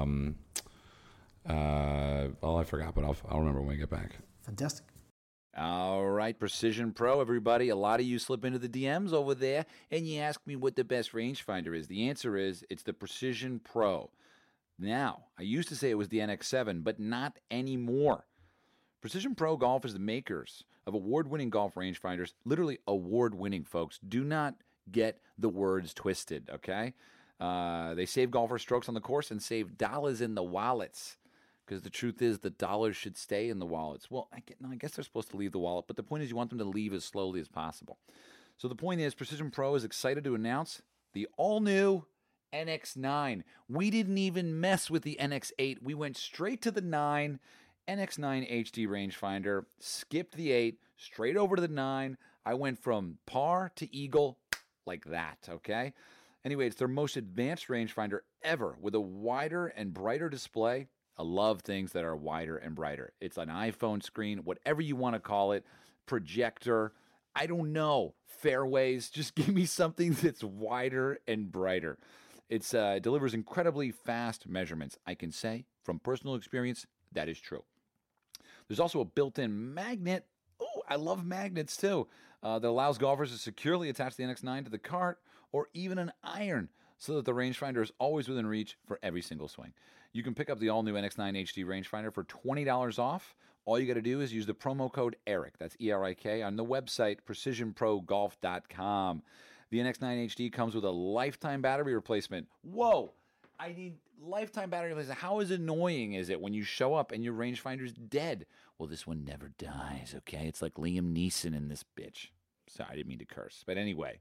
Speaker 1: I forgot, but I'll remember when we get back.
Speaker 2: Fantastic.
Speaker 3: All right, Precision Pro, everybody. A lot of you slip into the DMs over there, and you ask me what the best rangefinder is. The answer is it's the Precision Pro. Now, I used to say it was the NX7, but not anymore. Precision Pro Golf is the makers of award-winning golf rangefinders. Literally award-winning, folks. Do not get the words twisted, okay? They save golfers strokes on the course and save dollars in the wallets. Because the truth is, the dollars should stay in the wallets. Well, I guess they're supposed to leave the wallet, but the point is you want them to leave as slowly as possible. So the point is, Precision Pro is excited to announce the all-new NX9. We didn't even mess with the NX8. We went straight to the 9, NX9 HD rangefinder, skipped the 8, straight over to the 9. I went from par to eagle like that, okay? Anyway, it's their most advanced rangefinder ever with a wider and brighter display. I love things that are wider and brighter. It's an iPhone screen, whatever you want to call it, projector, I don't know, fairways. Just give me something that's wider and brighter. It delivers incredibly fast measurements. I can say from personal experience, that is true. There's also a built-in magnet. Oh, I love magnets too. That allows golfers to securely attach the NX9 to the cart or even an iron so that the rangefinder is always within reach for every single swing. You can pick up the all-new NX9 HD rangefinder for $20 off. All you got to do is use the promo code ERIC, that's E-R-I-K, on the website precisionprogolf.com. The NX9 HD comes with a lifetime battery replacement. Whoa! I need lifetime battery replacement. How annoying is it when you show up and your rangefinder's dead? Well, this one never dies, okay? It's like Liam Neeson in this bitch. Sorry, I didn't mean to curse. But anyway.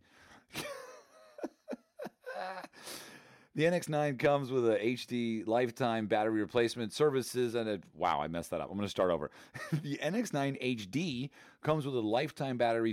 Speaker 3: The NX9 comes with a HD lifetime battery replacement services and wow, I messed that up. I'm going to start over. The NX9 HD comes with a lifetime battery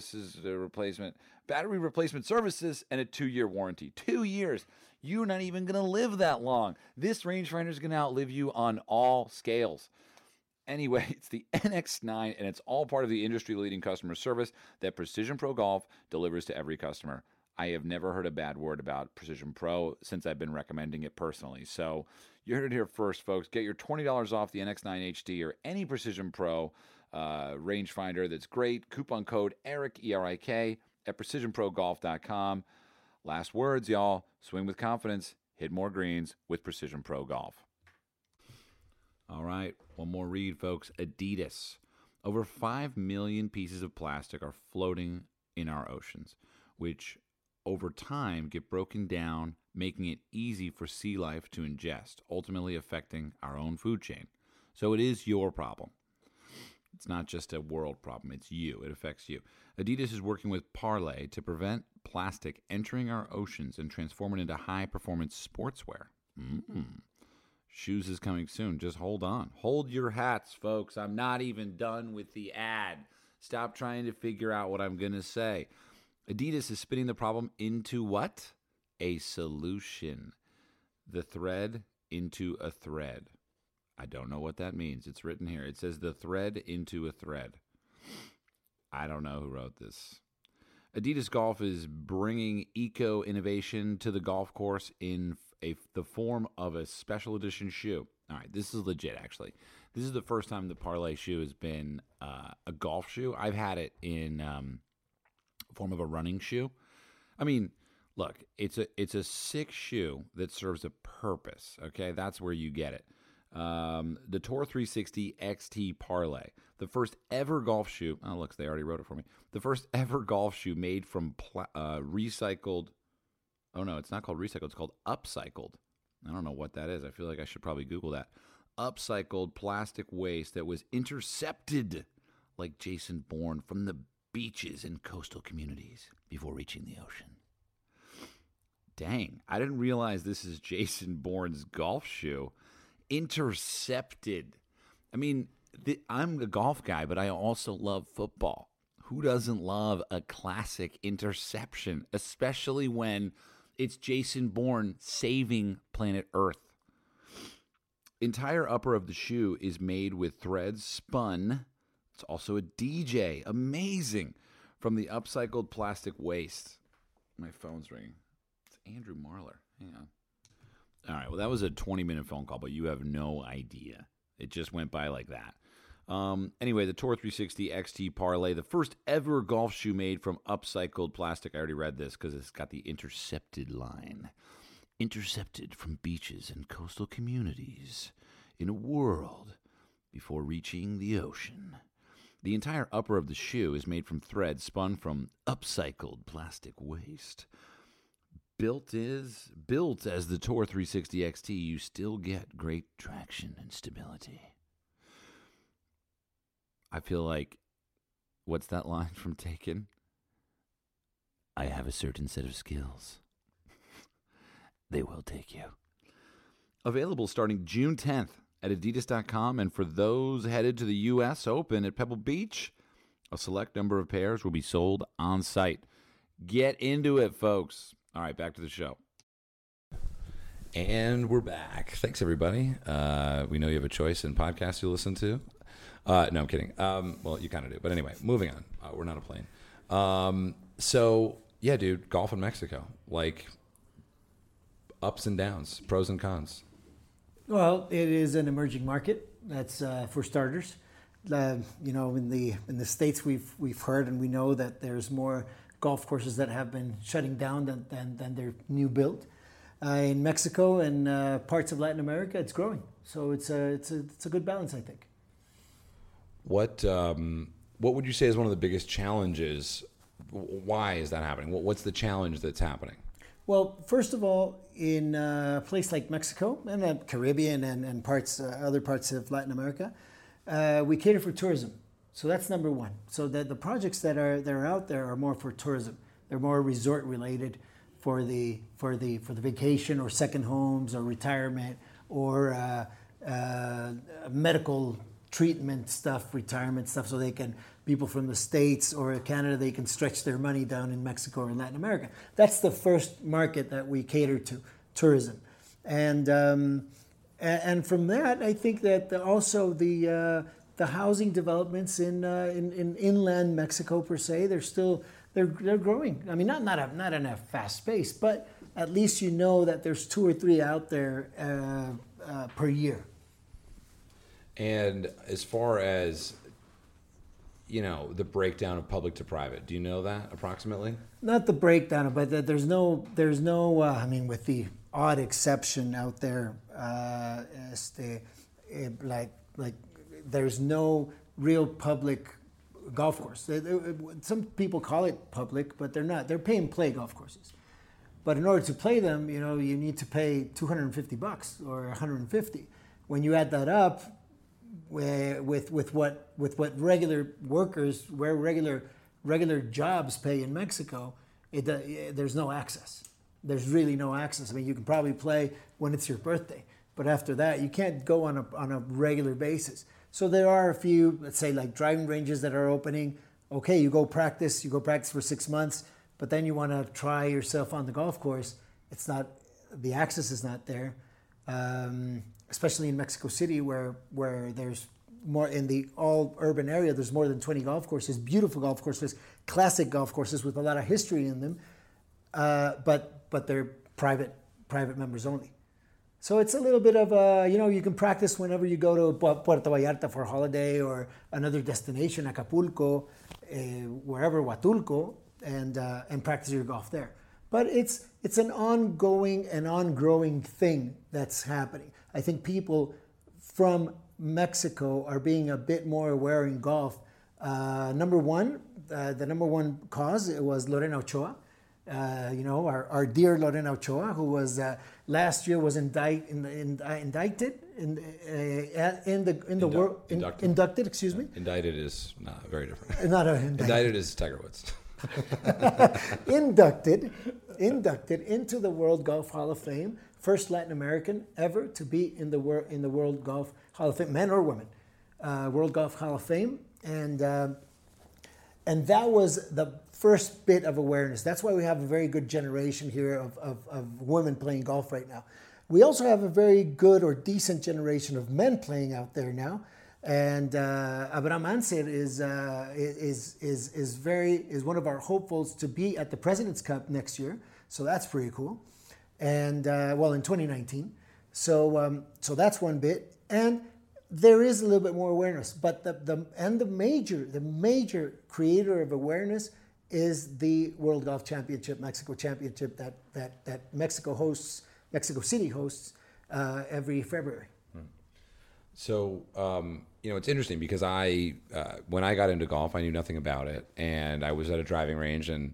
Speaker 3: replacement services and a 2-year warranty. 2 years. You're not even going to live that long. This rangefinder is going to outlive you on all scales. Anyway, it's the NX9, and it's all part of the industry-leading customer service that Precision Pro Golf delivers to every customer. I have never heard a bad word about Precision Pro since I've been recommending it personally. So you heard it here first, folks. Get your $20 off the NX9 HD or any Precision Pro rangefinder that's great. Coupon code ERIC, E-R-I-K, at precisionprogolf.com. Last words, y'all. Swing with confidence. Hit more greens with Precision Pro Golf. All right, one more read, folks. Adidas. Over 5 million pieces of plastic are floating in our oceans, which over time get broken down, making it easy for sea life to ingest, ultimately affecting our own food chain. So it is your problem. It's not just a world problem. It's you. It affects you. Adidas is working with Parlay to prevent plastic entering our oceans and transform it into high-performance sportswear. Shoes is coming soon. Just hold on. Hold your hats, folks. I'm not even done with the ad. Stop trying to figure out what I'm going to say. Adidas is spinning the problem into what? A solution. The thread into a thread. I don't know what that means. It's written here. It says the thread into a thread. I don't know who wrote this. Adidas Golf is bringing eco-innovation to the golf course in the form of a special edition shoe. All right, this is legit, actually. This is the first time the Parlay shoe has been a golf shoe. I've had it in form of a running shoe. I mean, look, it's a sick shoe that serves a purpose, okay? That's where you get it. The Tour 360 XT Parlay, the first ever golf shoe. Oh, look, they already wrote it for me. The first ever golf shoe made from recycled. Oh, no, it's not called recycled. It's called upcycled. I don't know what that is. I feel like I should probably Google that. Upcycled plastic waste that was intercepted like Jason Bourne from the beaches and coastal communities before reaching the ocean. Dang, I didn't realize this is Jason Bourne's golf shoe. Intercepted. I mean, I'm a golf guy, but I also love football. Who doesn't love a classic interception, especially when it's Jason Bourne saving planet Earth? Entire upper of the shoe is made with threads spun. It's also a DJ. Amazing. From the upcycled plastic waste. My phone's ringing. It's Andrew Marler. Hang on. All right, well, that was a 20-minute phone call, but you have no idea. It just went by like that. Anyway, the Tour 360 XT Parlay, the first ever golf shoe made from upcycled plastic. I already read this because it's got the intercepted line. Intercepted from beaches and coastal communities in a world before reaching the ocean. The entire upper of the shoe is made from thread spun from upcycled plastic waste. Built as the Tour 360 XT, you still get great traction and stability. I feel like, what's that line from Taken? I have a certain set of skills. They will take you. Available starting June 10th at Adidas.com, and for those headed to the U.S. Open at Pebble Beach, a select number of pairs will be sold on site. Get into it, folks. All right, back to the show.
Speaker 1: And we're back. Thanks, everybody. We know you have a choice in podcasts you listen to. No, I'm kidding. Well, you kind of do. But anyway, moving on. We're not a plane. So, yeah, dude, golf in Mexico. Like, ups and downs, pros and cons.
Speaker 2: Well, it is an emerging market. That's for starters. In the States, we've heard and we know that there's more golf courses that have been shutting down than they're new built. In Mexico and parts of Latin America, it's growing. So it's a good balance, I think.
Speaker 1: What would you say is one of the biggest challenges? Why is that happening? What's the challenge that's happening?
Speaker 2: Well, first of all, in a place like Mexico and the Caribbean and other parts of Latin America, we cater for tourism. So that's number one. So the projects that are out there are more for tourism. They're more resort related for the vacation or second homes or retirement or medical treatment stuff, retirement stuff, so people from the States or Canada, they can stretch their money down in Mexico or in Latin America. That's the first market that we cater to, tourism. And from that, I think that also the housing developments in inland Mexico per se, they're growing. I mean, not in a fast pace, but at least you know that there's 2 or 3 out there per year.
Speaker 1: And as far as, the breakdown of public to private, do you know that approximately?
Speaker 2: Not the breakdown, but there's no. With the odd exception out there, there's no real public golf course. Some people call it public, but they're not. They're pay and play golf courses. But in order to play them, you need to pay $250 or $150. When you add that up, with what regular workers, where regular jobs pay in Mexico, there's no access. There's really no access. I mean, you can probably play when it's your birthday, but after that, you can't go on a regular basis. So there are a few, let's say, like driving ranges that are opening. Okay, you go practice for 6 months, but then you want to try yourself on the golf course. The access is not there. Especially in Mexico City, where there's more in the all urban area, there's more than 20 golf courses, beautiful golf courses, classic golf courses with a lot of history in them, but they're private members only. So it's a little bit of you can practice whenever you go to Puerto Vallarta for a holiday or another destination, Acapulco, wherever, Huatulco, and practice your golf there. But it's an ongoing and on-growing thing that's happening. I think people from Mexico are being a bit more aware in golf. Number one, the number one cause, it was Lorena Ochoa. Our dear Lorena Ochoa, who was last year was inducted inducted. Excuse me.
Speaker 1: Indicted is not very different.
Speaker 2: Not indicted.
Speaker 1: Indicted is Tiger Woods.
Speaker 2: inducted into the World Golf Hall of Fame, first Latin American ever to be in the World Golf Hall of Fame, men or women, World Golf Hall of Fame, and that was the first bit of awareness. That's why we have a very good generation here of women playing golf right now. We also have a very good or decent generation of men playing out there now. And Abraham Ancer is one of our hopefuls to be at the President's Cup next year. So that's pretty cool. And in 2019. So that's one bit. And there is a little bit more awareness, but the major creator of awareness is the World Golf Championship, Mexico Championship that Mexico City hosts every February.
Speaker 1: So it's interesting because when I got into golf, I knew nothing about it, and I was at a driving range, and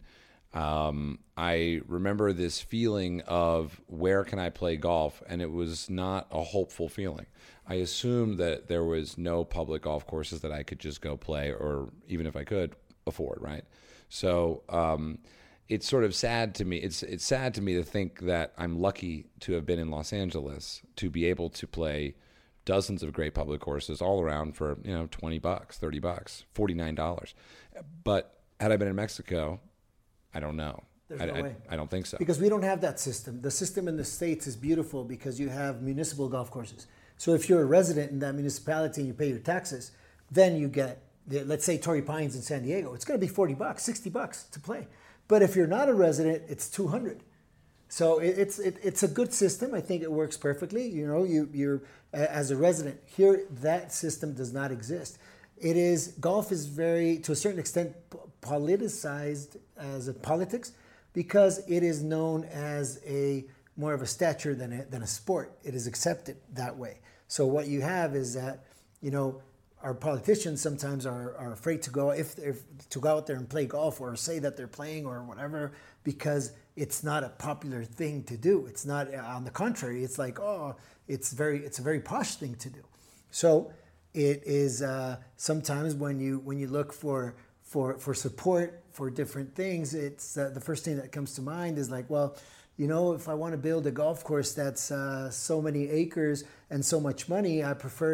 Speaker 1: I remember this feeling of where can I play golf, and it was not a hopeful feeling. I assumed that there was no public golf courses that I could just go play, or even if I could, afford, right? So it's sort of sad to me. It's sad to me to think that I'm lucky to have been in Los Angeles to be able to play dozens of great public courses all around for $20, $30, $49. But had I been in Mexico, I don't know.
Speaker 2: There's no way.
Speaker 1: I don't think so.
Speaker 2: Because we don't have that system. The system in the States is beautiful because you have municipal golf courses. So if you're a resident in that municipality and you pay your taxes, then you get, let's say Torrey Pines in San Diego, it's going to be $40, $60 to play. But if you're not a resident, it's $200. So it's a good system. I think it works perfectly. You're as a resident here, that system does not exist. Golf is very, to a certain extent, politicized as a politics because it is known as more of a stature than a sport. It is accepted that way. So what you have is that, our politicians sometimes are afraid to go to go out there and play golf or say that they're playing or whatever because it's not a popular thing to do. It's not. On the contrary, it's like it's a very posh thing to do. So it is sometimes when you look for support for different things, it's the first thing that comes to mind is like, well, if I want to build a golf course that's so many acres and so much money,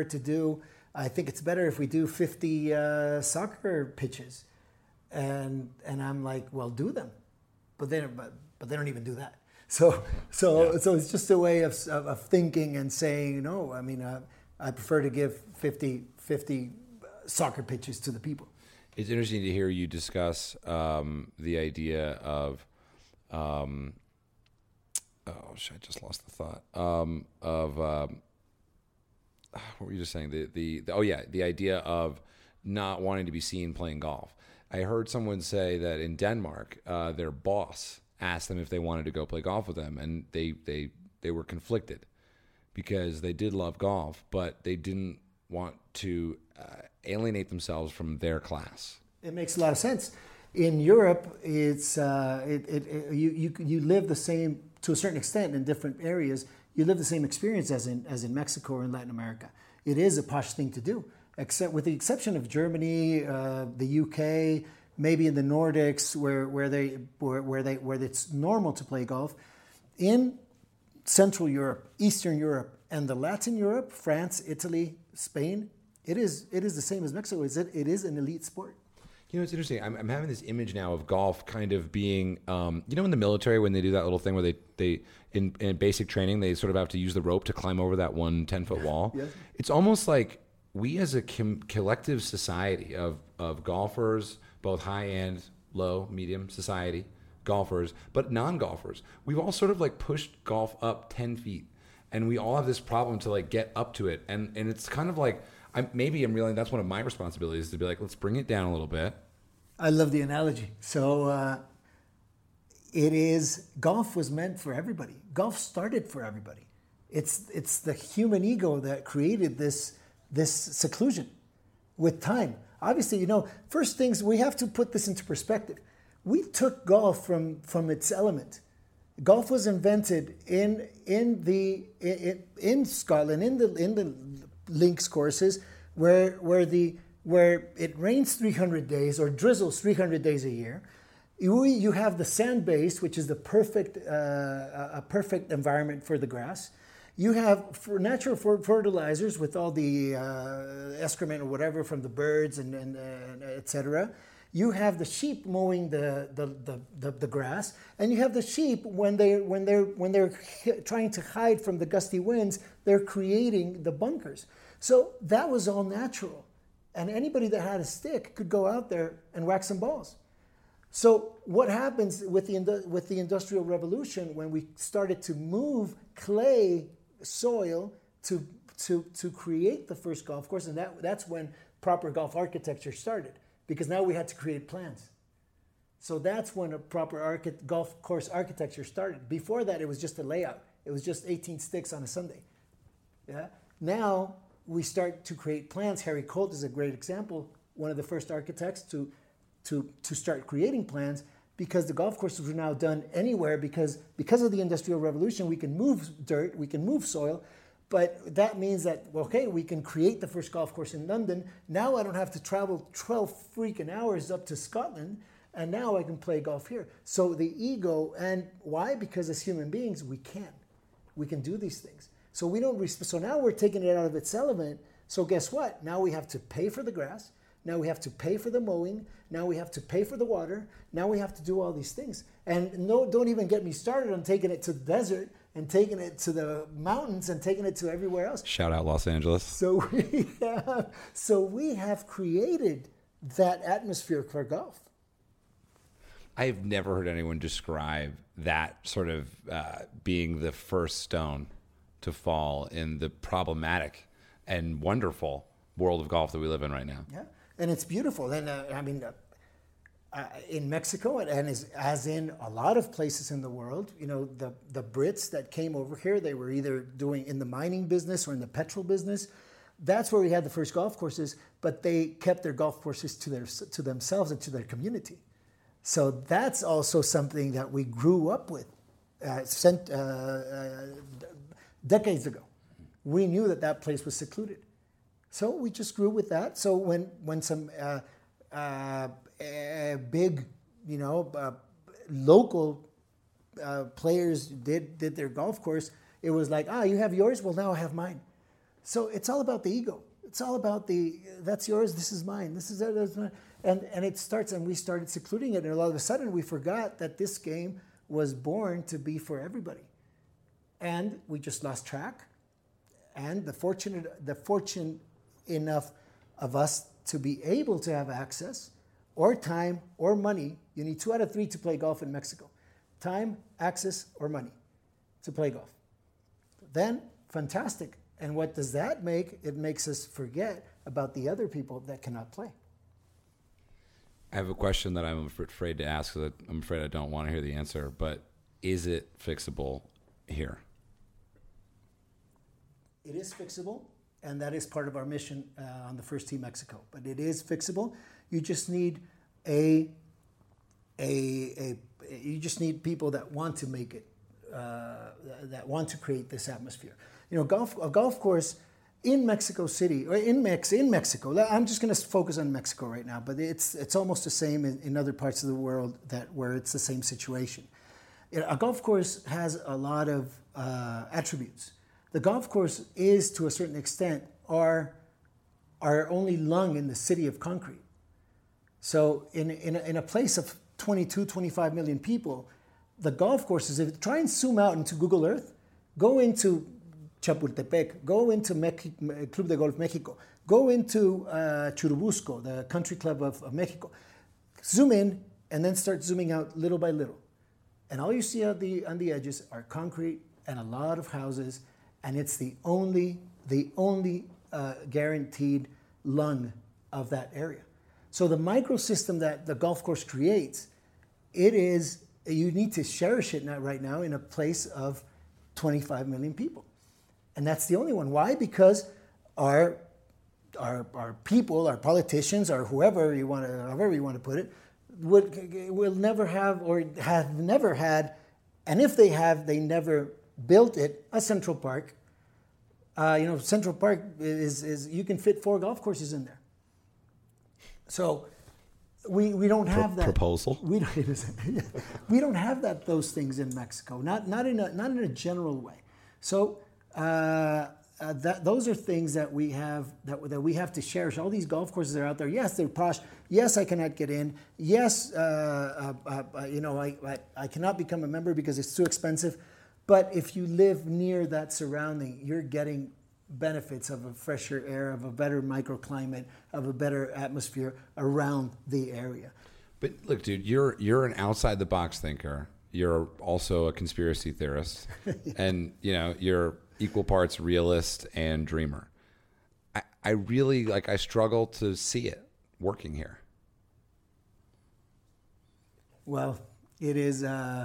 Speaker 2: I think it's better if we do 50 soccer pitches. And I'm like, well, do them. But they don't even do that. So it's just a way of thinking and saying, no, I mean, I prefer to give 50 soccer pitches to the people.
Speaker 1: It's interesting to hear you discuss the idea of, I just lost the thought, what were you just saying? The idea of not wanting to be seen playing golf. I heard someone say that in Denmark, their boss asked them if they wanted to go play golf with them, and they were conflicted because they did love golf, but they didn't want to alienate themselves from their class.
Speaker 2: It makes a lot of sense. In Europe, it's you live the same to a certain extent in different areas. You live the same experience as in Mexico or in Latin America. It is a posh thing to do, except with the exception of Germany, the UK, maybe in the Nordics, where it's normal to play golf. In Central Europe, Eastern Europe, and the Latin Europe, France, Italy, Spain, it is the same as Mexico. It is an elite sport.
Speaker 1: It's interesting. I'm having this image now of golf kind of being, in the military when they do that little thing where they in basic training, they sort of have to use the rope to climb over that 10-foot wall.
Speaker 2: Yes.
Speaker 1: It's almost like we as a collective society of golfers, both high-end, low, medium society golfers, but non-golfers, we've all sort of like pushed golf up 10 feet. And we all have this problem to like get up to it. And it's kind of like, I'm realizing that's one of my responsibilities to be like, let's bring it down a little bit.
Speaker 2: I love the analogy. So golf was meant for everybody. Golf started for everybody. It's the human ego that created this seclusion with time. Obviously, first things, we have to put this into perspective. We took golf from its element. Golf was invented in Scotland, in the links courses, where it rains 300 days or drizzles 300 days a year. You have the sand base, which is the perfect environment for the grass. You have natural fertilizers with all the excrement or whatever from the birds and etc. You have the sheep mowing the grass, and you have the sheep when they're trying to hide from the gusty winds, they're creating the bunkers. So that was all natural, and anybody that had a stick could go out there and whack some balls. So what happens with the Industrial Revolution, when we started to move clay soil to create the first golf course, and that's when proper golf architecture started, because now we had to create plans. So that's when a proper golf course architecture started. Before that, it was just a layout. It was just 18 sticks on a Sunday. Yeah. Now we start to create plans. Harry Colt is a great example, one of the first architects to start creating plans, because the golf courses were now done anywhere, because of the Industrial Revolution, we can move dirt, we can move soil, but that means that, okay, we can create the first golf course in London. Now I don't have to travel 12 freaking hours up to Scotland, and now I can play golf here. So the ego, and why? Because as human beings, we can do these things. So we don't. So now we're taking it out of its element. So guess what? Now we have to pay for the grass. Now we have to pay for the mowing. Now we have to pay for the water. Now we have to do all these things. And don't even get me started on taking it to the desert and taking it to the mountains and taking it to everywhere else.
Speaker 1: Shout out Los Angeles.
Speaker 2: So we have created that atmosphere for golf.
Speaker 1: I've never heard anyone describe that sort of being the first stone to fall in the problematic and wonderful world of golf that we live in right now.
Speaker 2: Yeah, and it's beautiful. And in Mexico, and as in a lot of places in the world, the Brits that came over here, they were either doing in the mining business or in the petrol business. That's where we had the first golf courses, but they kept their golf courses to themselves and to their community. So that's also something that we grew up with decades ago. We knew that place was secluded. So we just grew with that. So when some big, local players did their golf course, it was like, you have yours? Well, now I have mine. So it's all about the ego. It's all about that's yours, this is mine, this is mine. And it starts, and we started secluding it, and all of a sudden we forgot that this game was born to be for everybody. And we just lost track. And the fortune enough of us to be able to have access, or time, or money. You need 2 out of 3 to play golf in Mexico. Time, access, or money to play golf. Then, fantastic. And what does that make? It makes us forget about the other people that cannot play.
Speaker 1: I have a question that I'm afraid to ask, that I'm afraid I don't want to hear the answer, but is it fixable here?
Speaker 2: It is fixable, and that is part of our mission on the First Tee Mexico. But it is fixable. You just need you just need people that want to make it, that want to create this atmosphere. A golf course in Mexico City, or in Mexico. I'm just going to focus on Mexico right now, but it's almost the same in other parts of the world where it's the same situation. A golf course has a lot of attributes. The golf course is, to a certain extent, our only lung in the city of concrete. So in a place of 22, 25 million people, the golf courses, if you try and zoom out into Google Earth, go into Chapultepec, go into Club de Golf Mexico, go into Churubusco, the country club of Mexico. Zoom in and then start zooming out little by little. And all you see on the edges are concrete and a lot of houses, and it's the only guaranteed lung of that area. So the microsystem that the golf course creates, you need to cherish it right now in a place of 25 million people. And that's the only one. Why? Because our people, our politicians, or however you want to put it, will never have or have never had, and if they have, they never built it, a Central Park. Central Park is you can fit 4 golf courses in there. So we don't have that
Speaker 1: proposal.
Speaker 2: We don't have those things in Mexico. Not in a general way. So those are things that we have that we have to cherish. All these golf courses are out there. Yes, they're posh. Yes, I cannot get in. Yes, I cannot become a member because it's too expensive. But if you live near that surrounding, you're getting benefits of a fresher air, of a better microclimate, of a better atmosphere around the area.
Speaker 1: But look, dude, you're an outside the box thinker. You're also a conspiracy theorist, and you're equal parts realist and dreamer. I really I struggle to see it working here.
Speaker 2: Well, it is.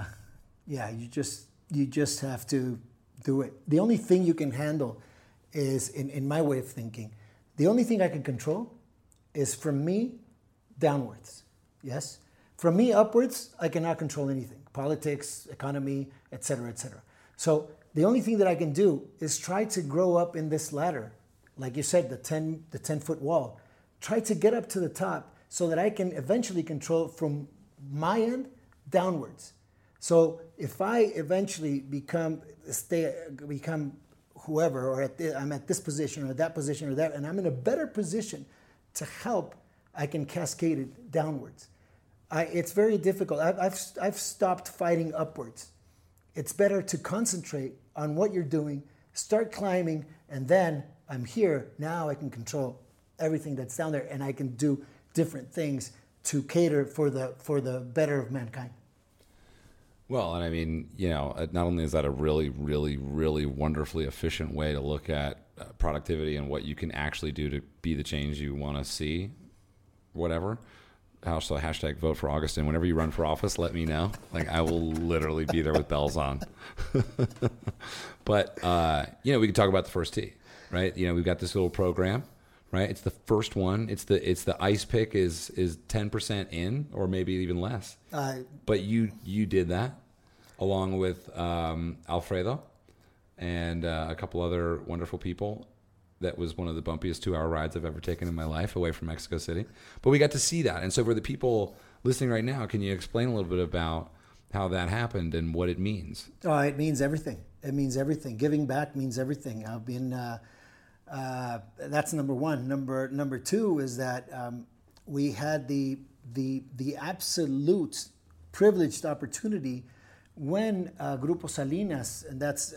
Speaker 2: You just have to do it. The only thing you can handle is, in my way of thinking, the only thing I can control is from me downwards. Yes? From me upwards, I cannot control anything. Politics, economy, etc., etc. So the only thing that I can do is try to grow up in this ladder. Like you said, the 10-foot wall. Try to get up to the top so that I can eventually control from my end downwards. So if I eventually become whoever, or I'm at this position or that position or that, and I'm in a better position to help, I can cascade it downwards. It's very difficult. I've stopped fighting upwards. It's better to concentrate on what you're doing, start climbing, and then I'm here. Now I can control everything that's down there, and I can do different things to cater for the better of mankind.
Speaker 1: Well, and I mean, not only is that a really, really, really wonderfully efficient way to look at productivity and what you can actually do to be the change you want to see, whatever. Also, hashtag vote for Augustin. Whenever you run for office, let me know. I will literally be there with bells on. But, we can talk about the first tee, right? We've got this little program, right? It's the first one. It's the ice pick is 10% in, or maybe even less. But you did that along with Alfredo and a couple other wonderful people. That was one of the bumpiest 2-hour rides I've ever taken in my life away from Mexico City. But we got to see that. And so for the people listening right now, can you explain a little bit about how that happened and what it means?
Speaker 2: Oh, it means everything. It means everything. Giving back means everything. I've been, that's number one. Number two is that we had the absolute privileged opportunity when Grupo Salinas, and that's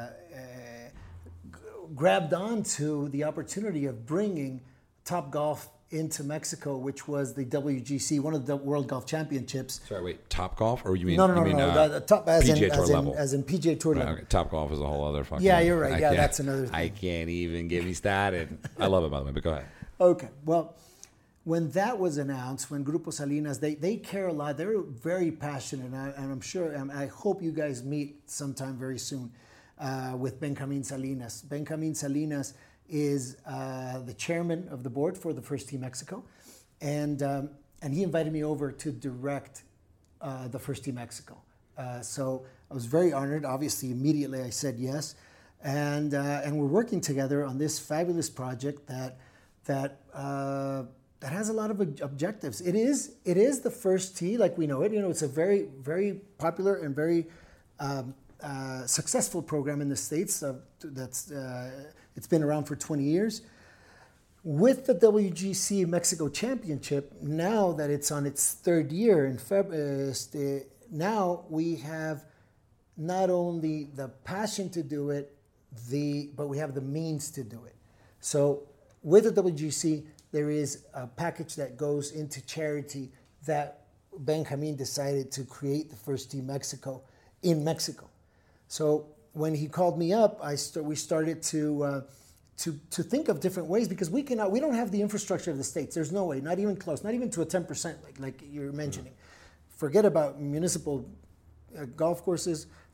Speaker 2: grabbed onto the opportunity of bringing Topgolf into Mexico, which was the WGC, one of the World Golf Championships.
Speaker 1: Sorry, wait, Topgolf, or you mean
Speaker 2: no,
Speaker 1: the
Speaker 2: top
Speaker 1: PGA Tour level?
Speaker 2: As in PGA Tour level.
Speaker 1: Okay. Topgolf is a whole other fucking.
Speaker 2: Yeah, you're right. That's another thing.
Speaker 1: I can't even get me started. I love it, by the way, but go ahead.
Speaker 2: Okay, well, when that was announced, when Grupo Salinas, they care a lot. They're very passionate, and I'm sure, I hope you guys meet sometime very soon with Benjamin Salinas. Benjamin Salinas is the chairman of the board for the First Tee Mexico, and he invited me over to direct the First Tee Mexico. So I was very honored. Obviously, immediately I said yes, and we're working together on this fabulous project that has a lot of objectives. It is the First Tee like we know it. It's a very, very popular and very successful program in the States. It's been around for 20 years. With the WGC Mexico Championship, now that it's on its third year in February, now we have not only the passion to do it, but we have the means to do it. So with the WGC, there is a package that goes into charity that Benjamin decided to create the First Tee Mexico in Mexico. So when he called me up, we started to think of different ways, because we don't have the infrastructure of the States. There's no way, not even close, not even to a 10% like you're mentioning. Forget about municipal golf courses.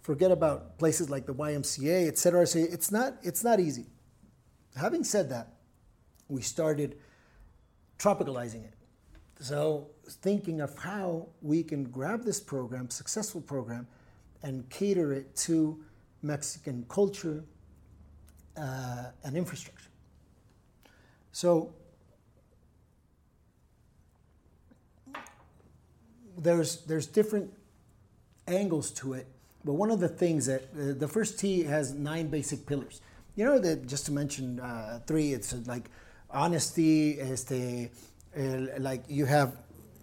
Speaker 2: Forget about places like the YMCA, et cetera. So it's not easy. Having said that, we started tropicalizing it. So thinking of how we can grab this program, successful program, and cater it to Mexican culture and infrastructure. So there's different angles to it, but one of the things that the first T has 9 basic pillars. You know, that just to mention 3, it's like honesty, like you have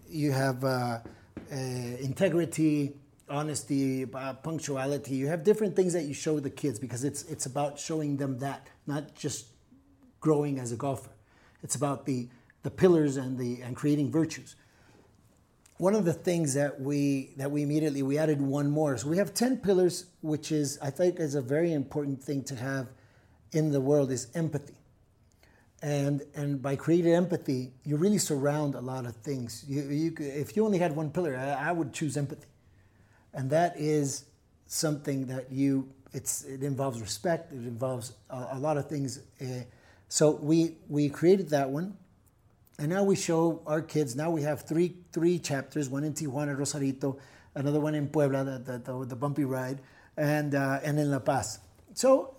Speaker 2: integrity, honesty, punctuality. You have different things that you show the kids because it's about showing them that, not just growing as a golfer. It's about the pillars and creating virtues. One of the things that we immediately, we added one more. So we have 10 pillars, which is, I think, is a very important thing to have in the world, is empathy. And by creating empathy, you really surround a lot of things. If you only had one pillar, I would choose empathy. And that is something that it involves respect, it involves a lot of things. So we created that one. And now we show our kids, now we have three chapters, one in Tijuana, Rosarito, another one in Puebla, the bumpy ride, and in La Paz. So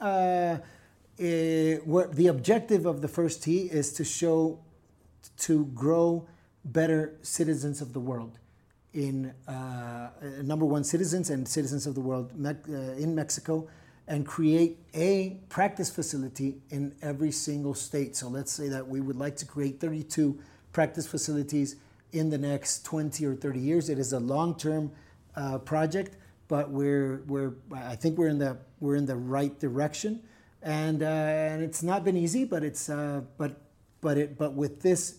Speaker 2: the objective of the first T is to grow better citizens of the world, in number one, citizens and citizens of the world in Mexico, and create a practice facility in every single state. So let's say that we would like to create 32 practice facilities in the next 20 or 30 years. It is a long-term project, but I think we're in the right direction, and it's not been easy, but it's but with this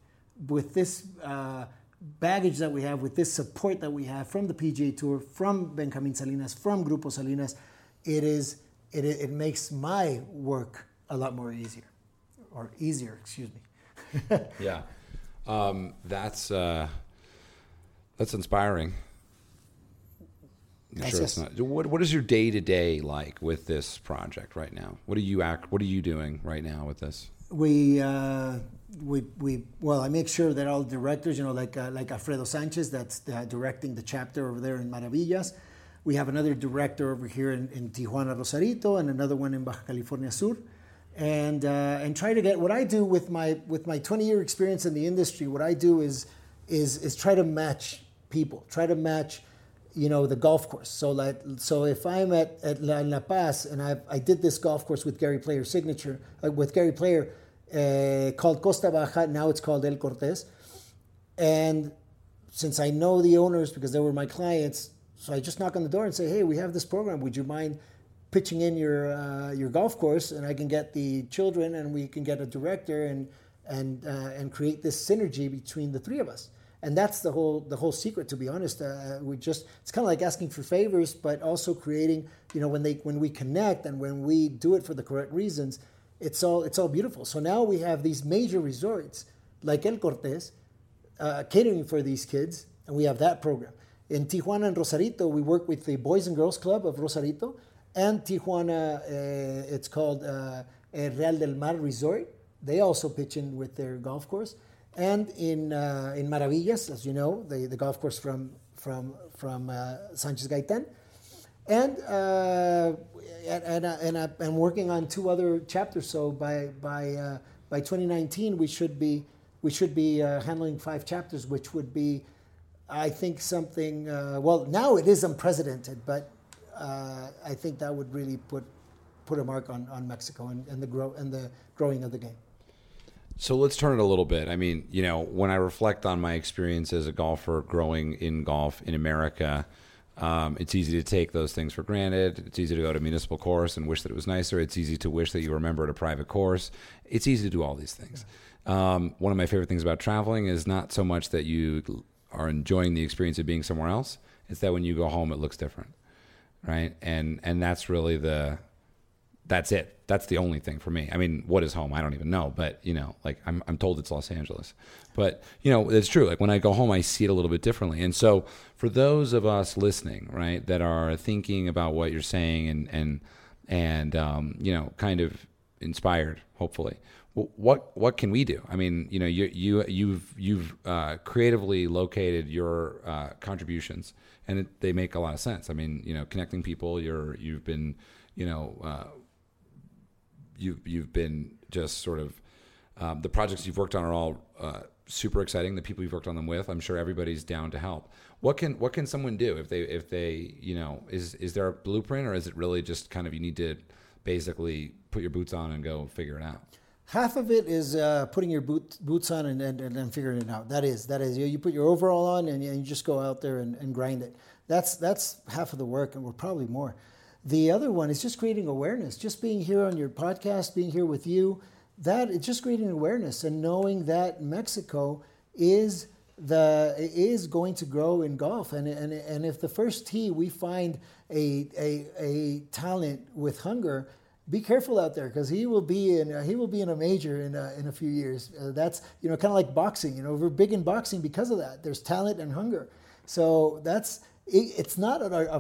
Speaker 2: baggage that we have, with this support that we have from the PGA Tour, from Benjamin Salinas, from Grupo Salinas, it makes my work a lot more easier, excuse me.
Speaker 1: Yeah, that's inspiring. I'm sure it's not. What is your day-to-day like with this project right now? What are you doing right now with this?
Speaker 2: I make sure that all directors, like Alfredo Sanchez, that's directing the chapter over there in Maravillas. We have another director over here in Tijuana, Rosarito, and another one in Baja California Sur, and try to get what I do with my 20-year experience in the industry. What I do is try to match people, try to match, the golf course. So if I'm at La Paz and I did this golf course with Gary Player's signature, with Gary Player, called Costa Baja, now it's called El Cortez, and since I know the owners because they were my clients. So I just knock on the door and say, hey, we have this program. Would you mind pitching in your golf course, and I can get the children, and we can get a director, and create this synergy between the three of us. And that's the whole secret, to be honest. It's kind of like asking for favors, but also creating. When we connect and when we do it for the correct reasons, it's all beautiful. So now we have these major resorts like El Cortez, catering for these kids, and we have that program. In Tijuana and Rosarito, we work with the Boys and Girls Club of Rosarito, and Tijuana, it's called Real del Mar Resort. They also pitch in with their golf course. And in Maravillas, as you know, the golf course from Sanchez Gaitan. And I'm working on 2 other chapters. So by 2019, we should be handling 5 chapters, which would be, I think, something. Now it is unprecedented, but I think that would really put a mark on Mexico and the growing of the game.
Speaker 1: So let's turn it a little bit. I mean, when I reflect on my experience as a golfer growing in golf in America, it's easy to take those things for granted. It's easy to go to a municipal course and wish that it was nicer. It's easy to wish that you remembered a private course. It's easy to do all these things. One of my favorite things about traveling is not so much that you are enjoying the experience of being somewhere else. It's that when you go home, it looks different, right? And that's really the that's it. That's the only thing for me. I mean, what is home? I don't even know. But, like I'm told it's Los Angeles. But, it's true. Like when I go home, I see it a little bit differently. And so for those of us listening, right, that are thinking about what you're saying and kind of inspired, hopefully, what can we do? I mean, you've creatively located your contributions, and they make a lot of sense. I mean, connecting people. You've been, you've been just sort of the projects you've worked on are all super exciting. The people you've worked on them with, I'm sure everybody's down to help. What can someone do if they is there a blueprint, or is it really just kind of you need to basically put your boots on and go figure it out?
Speaker 2: Half of it is putting your boots on and figuring it out. That is you put your overall on and you just go out there and grind it. That's half of the work, and we're probably more. The other one is just creating awareness. Just being here on your podcast, being here with you, that it's just creating awareness and knowing that Mexico is going to grow in golf. And if the first tee we find a talent with hunger, be careful out there, because he will be in a major in a few years. That's kind of like boxing. We're big in boxing because of that. There's talent and hunger. So it's not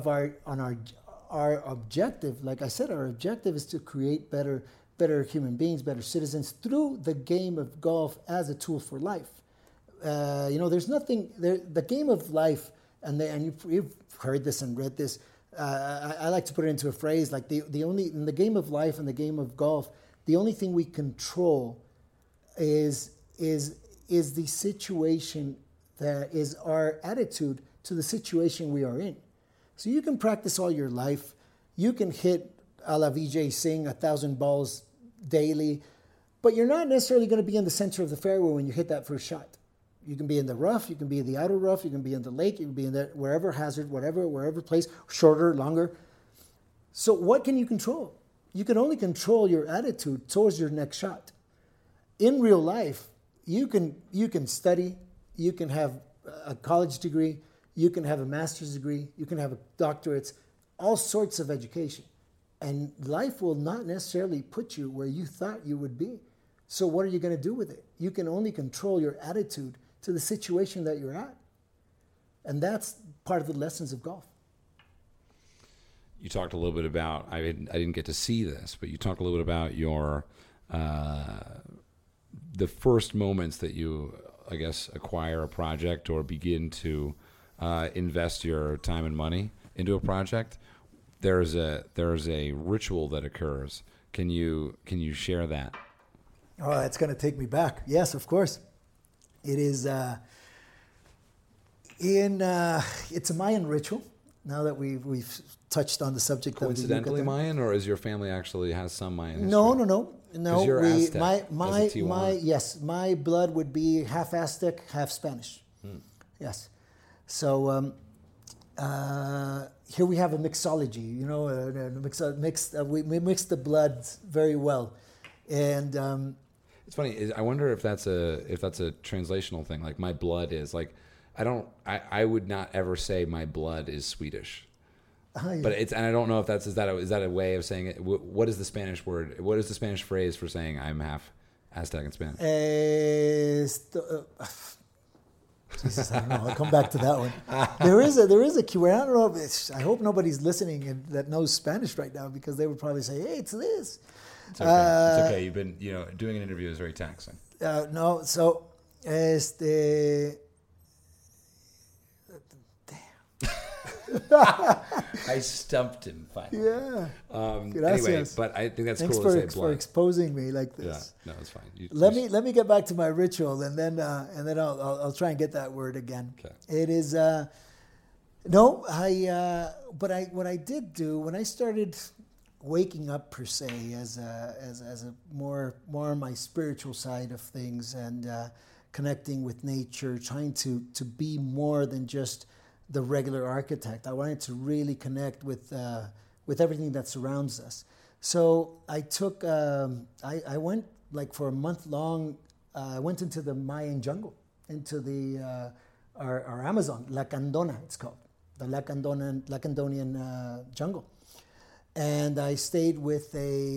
Speaker 2: our objective. Like I said, our objective is to create better human beings, better citizens through the game of golf as a tool for life. There's nothing there. The game of life, and you've heard this and read this. I like to put it into a phrase like the only in the game of life and the game of golf, the only thing we control is the situation, that is our attitude to the situation we are in. So you can practice all your life, you can hit a la Vijay Singh 1,000 balls daily, but you're not necessarily going to be in the center of the fairway when you hit that first shot. You can be in the rough, you can be in the outer rough, you can be in the lake, you can be in the wherever hazard, wherever place, shorter, longer. So what can you control? You can only control your attitude towards your next shot. In real life, you can study, you can have a college degree, you can have a master's degree, you can have a doctorate, all sorts of education. And life will not necessarily put you where you thought you would be. So what are you going to do with it? You can only control your attitude to the situation that you're at. And that's part of the lessons of golf.
Speaker 1: You talked a little bit about, I didn't get to see this, but you talked a little bit about your, the first moments that you, I guess, acquire a project or begin to invest your time and money into a project. There's a ritual that occurs. Can you share that?
Speaker 2: Oh, that's going to take me back. Yes, of course. It is it's a Mayan ritual. Now that we've touched on the subject
Speaker 1: coincidentally
Speaker 2: of the
Speaker 1: Mayan, or is your family actually has some Mayan history?
Speaker 2: No.
Speaker 1: You're Aztec,
Speaker 2: my blood would be half Aztec, half Spanish. Yes. So here we have a mixology. We mix the bloods very well, and.
Speaker 1: It's funny. I wonder if that's a translational thing. Like my blood is like, I would not ever say my blood is Swedish, but and I don't know if is that a way of saying it. What is the Spanish word? What is the Spanish phrase for saying I'm half Aztec and Spanish?
Speaker 2: Jesus, I don't know. I'll come back to that one. There is a keyword. I don't know. I hope nobody's listening that knows Spanish right now, because they would probably say, "Hey, it's this."
Speaker 1: It's okay. It's okay. You've been, doing an interview is very taxing.
Speaker 2: No, so, damn.
Speaker 1: I stumped him finally.
Speaker 2: Yeah.
Speaker 1: Anyway, but I think that's
Speaker 2: Thanks
Speaker 1: cool
Speaker 2: for,
Speaker 1: to say blood.
Speaker 2: for exposing me like this.
Speaker 1: Yeah, no, it's fine.
Speaker 2: Let me get back to my ritual, and then I'll try and get that word again.
Speaker 1: Okay.
Speaker 2: It is what I did do when I started waking up, per se, as a more on my spiritual side of things, and connecting with nature, trying to be more than just the regular architect. I wanted to really connect with everything that surrounds us. So I took I went like for a month long. I went into the Mayan jungle, into the our Amazon, Lacandona, it's called the Lacandonian jungle. and I stayed with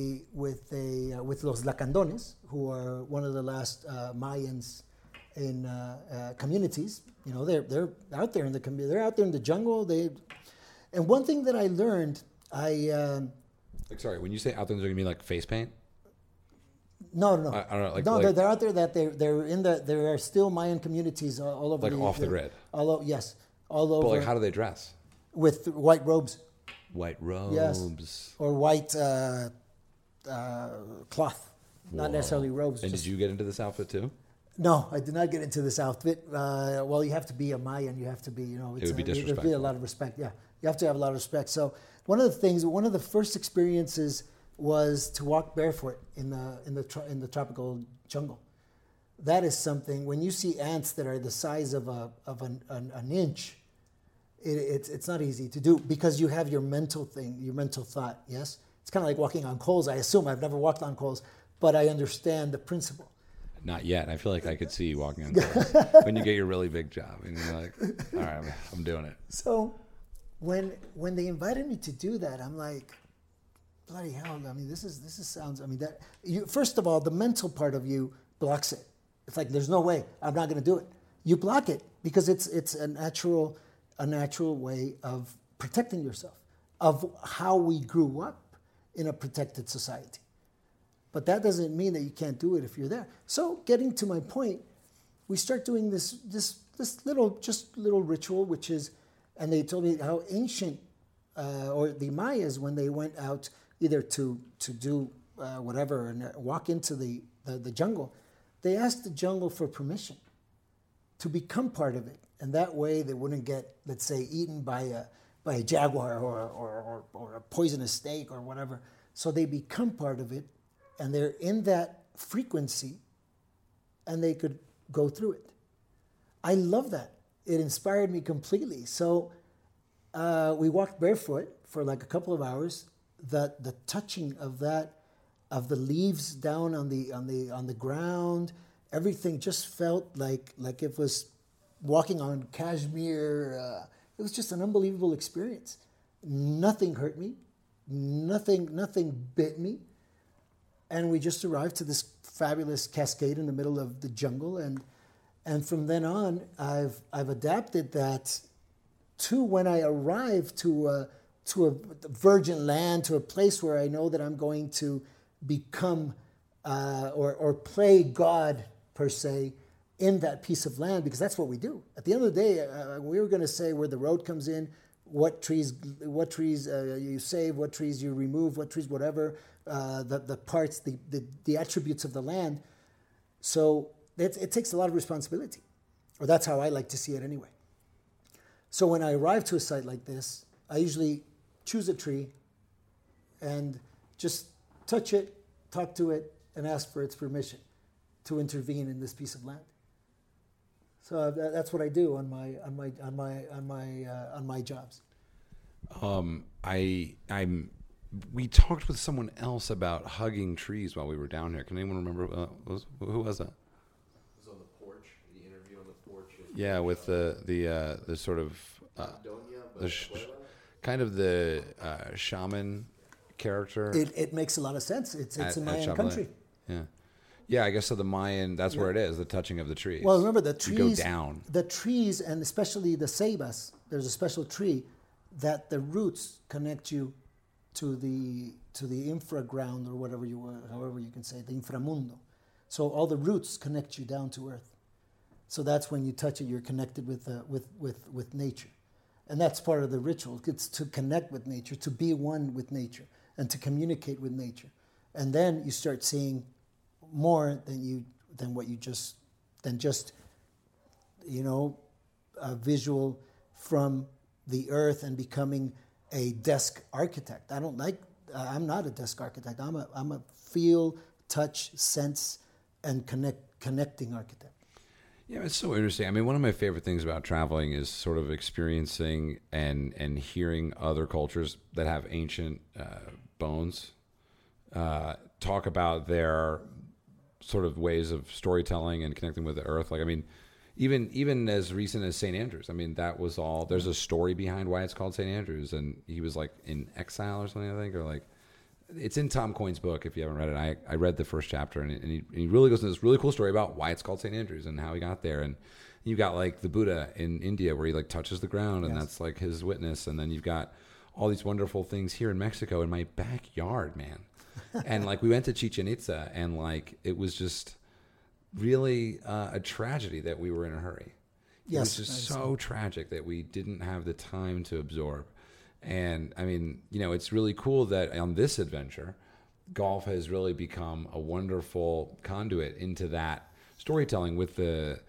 Speaker 2: Los Lacandones, who are one of the last Mayans in communities. You know, they're out there in the they're out there in the jungle. And one thing that I learned,
Speaker 1: Like, sorry, when you say out there, you mean like face paint?
Speaker 2: No.
Speaker 1: I don't know. Like,
Speaker 2: no,
Speaker 1: like,
Speaker 2: they're out there. That there are still Mayan communities all over.
Speaker 1: Like off the grid.
Speaker 2: All over, yes, all over.
Speaker 1: But like, how do they dress?
Speaker 2: With white robes.
Speaker 1: White robes.
Speaker 2: Yes. Or white cloth, not necessarily robes.
Speaker 1: And did you get into this outfit too?
Speaker 2: No, I did not get into this outfit. Well, you have to be a Mayan. You have to be, you know.
Speaker 1: It would be disrespectful.
Speaker 2: There'd be a lot of respect. Yeah, you have to have a lot of respect. So one of the first experiences was to walk barefoot in the tropical jungle. That is something. When you see ants that are the size of an inch, it's not easy to do because you have your mental thought. Yes, it's kind of like walking on coals. I assume I've never walked on coals, but I understand the principle.
Speaker 1: Not yet. I feel like I could see you walking on coals when you get your really big job, and you're like, "All right, I'm doing it."
Speaker 2: So, when they invited me to do that, I'm like, "Bloody hell!" I mean, this sounds. I mean, that first of all, the mental part of you blocks it. It's like there's no way I'm not going to do it. You block it because it's a natural way of protecting yourself, of how we grew up in a protected society. But that doesn't mean that you can't do it if you're there. So getting to my point, we start doing this little ritual, which is, and they told me how ancient, or the Mayas, when they went out either to do whatever and walk into the jungle, they asked the jungle for permission to become part of it. And that way they wouldn't get, let's say, eaten by a jaguar or a poisonous snake or whatever. So they become part of it. And they're in that frequency, and they could go through it. I love that. It inspired me completely. So we walked barefoot for like a couple of hours. The touching of the leaves down on the ground, everything just felt like it was walking on cashmere. It was just an unbelievable experience. Nothing hurt me. Nothing bit me. And we just arrived to this fabulous cascade in the middle of the jungle, and from then on, I've adapted that to when I arrive to a virgin land, to a place where I know that I'm going to become or play God per se in that piece of land, because that's what we do. At the end of the day, we were going to say where the road comes in, what trees you save, what trees you remove, what trees whatever. The parts, the attributes of the land. So it takes a lot of responsibility, or that's how I like to see it anyway. So when I arrive to a site like this, I usually choose a tree and just touch it, talk to it, and ask for its permission to intervene in this piece of land. So that's what I do on my jobs.
Speaker 1: We talked with someone else about hugging trees while we were down here. Can anyone remember who was that?
Speaker 4: It was on the porch. The interview on the porch.
Speaker 1: Yeah, with the sort of kind of the shaman character.
Speaker 2: It makes a lot of sense. It's in Mayan country.
Speaker 1: Yeah. I guess so. The Mayan, that's where it is. The touching of the trees.
Speaker 2: Well, remember the trees.
Speaker 1: You go down.
Speaker 2: The trees, and especially the ceibas. There's a special tree that the roots connect you to the infraground, or however you can say it, the inframundo. So all the roots connect you down to earth. So that's when you touch it, you're connected with nature, and that's part of the ritual. It's to connect with nature, to be one with nature, and to communicate with nature, and then you start seeing more than just a visual from the earth and becoming a desk architect. I'm not a desk architect. I'm a feel, touch, sense, and connecting architect.
Speaker 1: Yeah, it's so interesting. I mean, one of my favorite things about traveling is sort of experiencing and hearing other cultures that have ancient bones talk about their sort of ways of storytelling and connecting with the earth. Like, I mean, even as recent as St. Andrews. I mean, that was all. There's a story behind why it's called St. Andrews, and he was like in exile or something, I think, or like it's in Tom Coyne's book. If you haven't read it, I read the first chapter, and he really goes into this really cool story about why it's called St. Andrews and how he got there. And you got like the Buddha in India where he like touches the ground, and that's like his witness. And then you've got all these wonderful things here in Mexico in my backyard, man. And like we went to Chichen Itza, and like it was just really a tragedy that we were in a hurry. It was just so tragic that we didn't have the time to absorb. And I mean, you know, it's really cool that on this adventure, golf has really become a wonderful conduit into that storytelling with the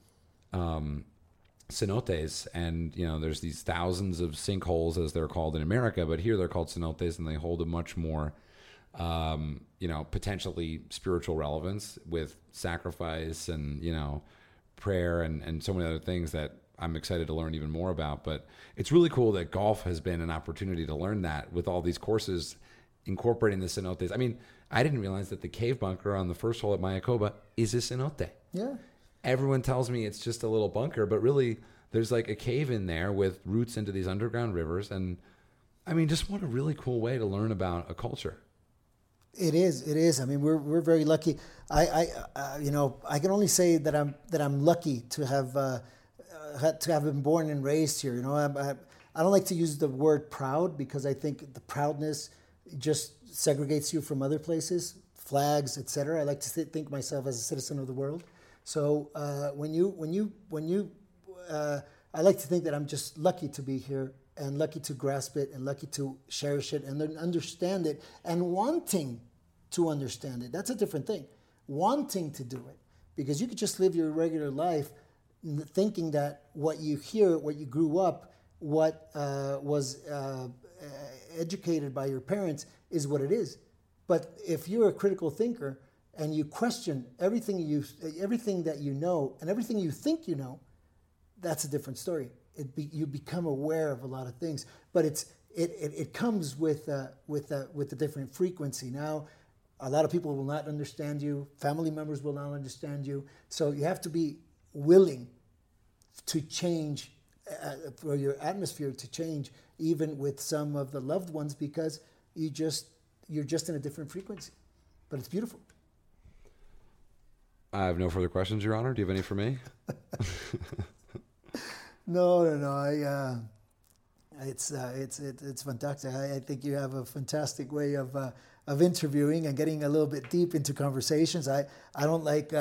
Speaker 1: cenotes. And, you know, there's these thousands of sinkholes, as they're called in America, but here they're called cenotes, and they hold a much more you know, potentially spiritual relevance with sacrifice and, you know, prayer and so many other things that I'm excited to learn even more about. But it's really cool that golf has been an opportunity to learn that with all these courses incorporating the cenotes. I mean, I didn't realize that the cave bunker on the first hole at Mayakoba is a cenote.
Speaker 2: Yeah.
Speaker 1: Everyone tells me it's just a little bunker, but really there's like a cave in there with roots into these underground rivers. And I mean, just what a really cool way to learn about a culture.
Speaker 2: It is. I mean, we're very lucky. You know, I can only say that I'm lucky to have been born and raised here. You know, I don't like to use the word proud because I think the proudness just segregates you from other places, flags, etc. I like to think myself as a citizen of the world. So I like to think that I'm just lucky to be here, and lucky to grasp it, and lucky to cherish it, and then understand it, and wanting to understand it. That's a different thing. Wanting to do it. Because you could just live your regular life thinking that what you hear, what you grew up, what was educated by your parents is what it is. But if you're a critical thinker and you question everything that you know and everything you think you know, that's a different story. You become aware of a lot of things, but it comes with a different frequency. Now, a lot of people will not understand you. Family members will not understand you. So you have to be willing to change, for your atmosphere to change, even with some of the loved ones, because you're just in a different frequency. But it's beautiful.
Speaker 1: I have no further questions, Your Honor. Do you have any for me?
Speaker 2: No. It's fantastic. I think you have a fantastic way of interviewing and getting a little bit deep into conversations. I don't like.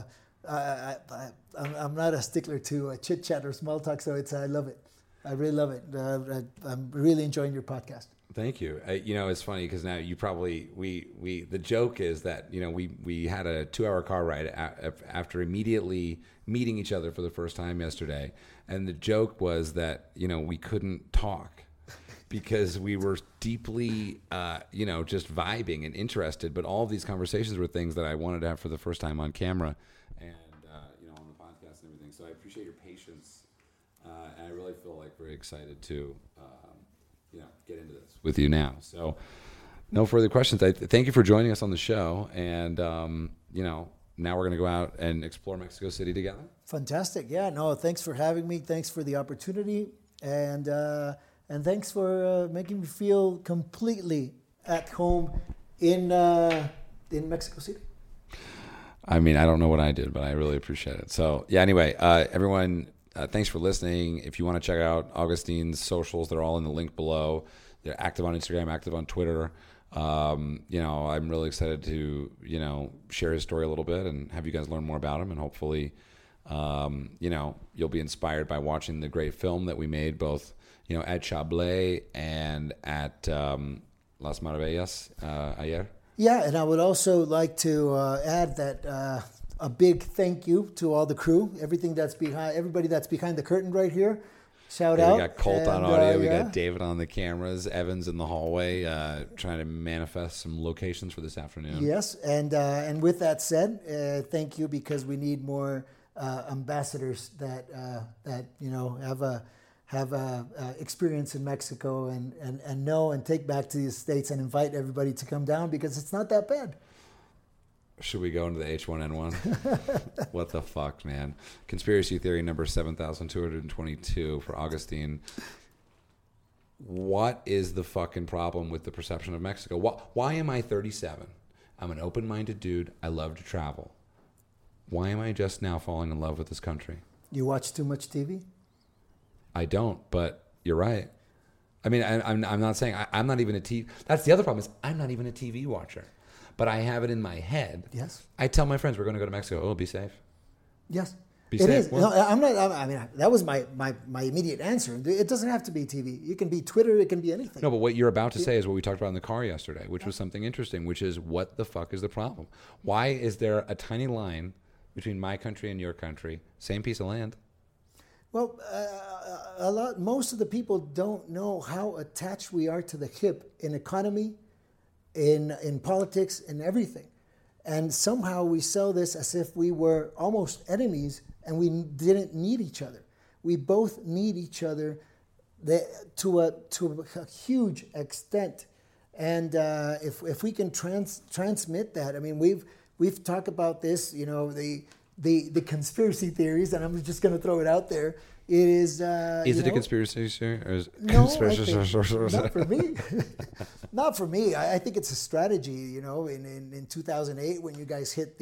Speaker 2: I'm not a stickler to chit chat or small talk, so I love it. I really love it. I'm really enjoying your podcast.
Speaker 1: Thank you. You know, it's funny because now you probably the joke is that, you know, we had a 2-hour car ride after immediately meeting each other for the first time yesterday, and the joke was that, you know, we couldn't talk because we were deeply you know, just vibing and interested, but all of these conversations were things that I wanted to have for the first time on camera and you know, on the podcast and everything. So I appreciate your patience, and I really feel like very excited to you know, get into this with you now. So no further questions. I thank you for joining us on the show. And, you know, now we're going to go out and explore Mexico City together.
Speaker 2: Fantastic. Yeah, no, thanks for having me. Thanks for the opportunity. And thanks for making me feel completely at home in Mexico City.
Speaker 1: I mean, I don't know what I did, but I really appreciate it. So yeah, anyway, everyone, thanks for listening. If you want to check out Augustine's socials, they're all in the link below. They're active on Instagram, active on Twitter. You know, I'm really excited to, you know, share his story a little bit and have you guys learn more about him. And hopefully, you know, you'll be inspired by watching the great film that we made, both, you know, at Chablé and at Las Maravillas ayer.
Speaker 2: Yeah, and I would also like to add that a big thank you to all the crew, everybody that's behind the curtain right here. Shout out.
Speaker 1: We got Colt on audio. We
Speaker 2: yeah.
Speaker 1: got David on the cameras. Evans in the hallway, trying to manifest some locations for this afternoon.
Speaker 2: Yes, and with that said, thank you, because we need more ambassadors that you know have a experience in Mexico and know and take back to the States and invite everybody to come down, because it's not that bad.
Speaker 1: Should we go into the H1N1? What the fuck, man? Conspiracy theory number 7,222 for Augustine. What is the fucking problem with the perception of Mexico? Why am I 37? I'm an open-minded dude. I love to travel. Why am I just now falling in love with this country?
Speaker 2: You watch too much TV?
Speaker 1: I don't, but you're right. I mean, I'm not saying I'm not even a TV. That's the other problem is I'm not even a TV watcher. But I have it in my head.
Speaker 2: Yes.
Speaker 1: I tell my friends we're going to go to Mexico. Oh, be safe.
Speaker 2: Yes.
Speaker 1: Be
Speaker 2: It
Speaker 1: safe.
Speaker 2: is.
Speaker 1: Well-
Speaker 2: No, I'm not. I mean, that was my immediate answer. It doesn't have to be TV. It can be Twitter. It can be anything.
Speaker 1: No, but what you're about to say is what we talked about in the car yesterday, which was something interesting, which is what the fuck is the problem? Why is there a tiny line between my country and your country, same piece of land?
Speaker 2: Well, most of the people don't know how attached we are to the hip in economy, in politics, in everything. And somehow we sell this as if we were almost enemies and we didn't need each other. We both need each other to a huge extent. And if we can transmit that, I mean, we've talked about this, you know, the conspiracy theories, and I'm just going to throw it out there. It is.
Speaker 1: Is it a conspiracy theory? Or is
Speaker 2: No, not for me. Not for me. I think it's a strategy. You know, in 2008 when you guys hit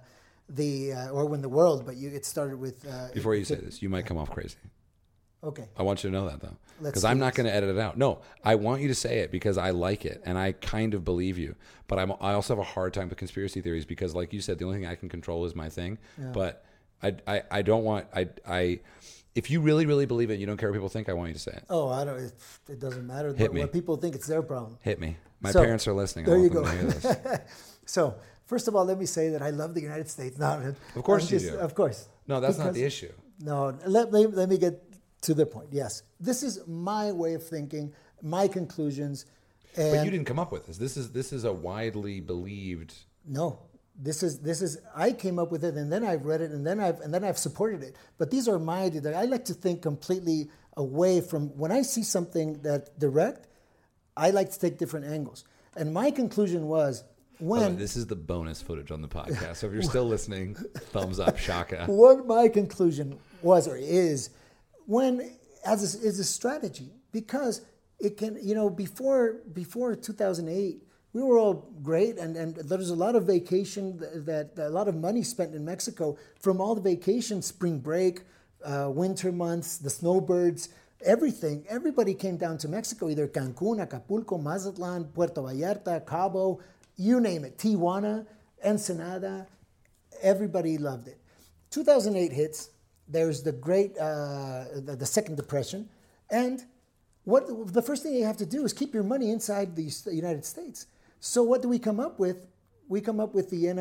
Speaker 2: or when the world, but it started with.
Speaker 1: Before you say this, you might come off crazy.
Speaker 2: Okay.
Speaker 1: I want you to know that, though.
Speaker 2: Let's
Speaker 1: Because
Speaker 2: do
Speaker 1: I'm not
Speaker 2: this.
Speaker 1: going to edit it out. No, I want you to say it because I like it and I kind of believe you. But I also have a hard time with conspiracy theories because, like you said, the only thing I can control is my thing.
Speaker 2: Yeah.
Speaker 1: But I don't want... If you really, really believe it and you don't care what people think, I want you to say it.
Speaker 2: Oh, I don't. It doesn't matter.
Speaker 1: Hit me.
Speaker 2: What people think, it's their problem.
Speaker 1: Hit me. My
Speaker 2: So,
Speaker 1: parents are listening.
Speaker 2: there
Speaker 1: I
Speaker 2: you
Speaker 1: want them
Speaker 2: go.
Speaker 1: to hear this.
Speaker 2: So, first of all, let me say that I love the United States. No,
Speaker 1: Of course
Speaker 2: I'm
Speaker 1: you do.
Speaker 2: Of course.
Speaker 1: No, that's not
Speaker 2: Because-
Speaker 1: the issue.
Speaker 2: No, let me get to the point. Yes, this is my way of thinking, my conclusions. And
Speaker 1: But you didn't come up with this. This is a widely believed...
Speaker 2: No, this is. I came up with it, and then I've read it, and then I've supported it. But these are my. I like to think completely away from when I see something that direct. I like to take different angles, and my conclusion was when.
Speaker 1: this is the bonus footage on the podcast. So if you're still listening, thumbs up, Shaka.
Speaker 2: What my conclusion was or is when is a strategy because it can, you know, before 2008 we were all great and there's a lot of vacation that a lot of money spent in Mexico from all the vacations, spring break, winter months, the snowbirds, everything. Everybody came down to Mexico, either Cancun, Acapulco, Mazatlan, Puerto Vallarta, Cabo, you name it, Tijuana, Ensenada. Everybody loved it. 2008 hits. There's the great, the second depression, and the first thing you have to do is keep your money inside the United States. So what do we come up with? We come up with the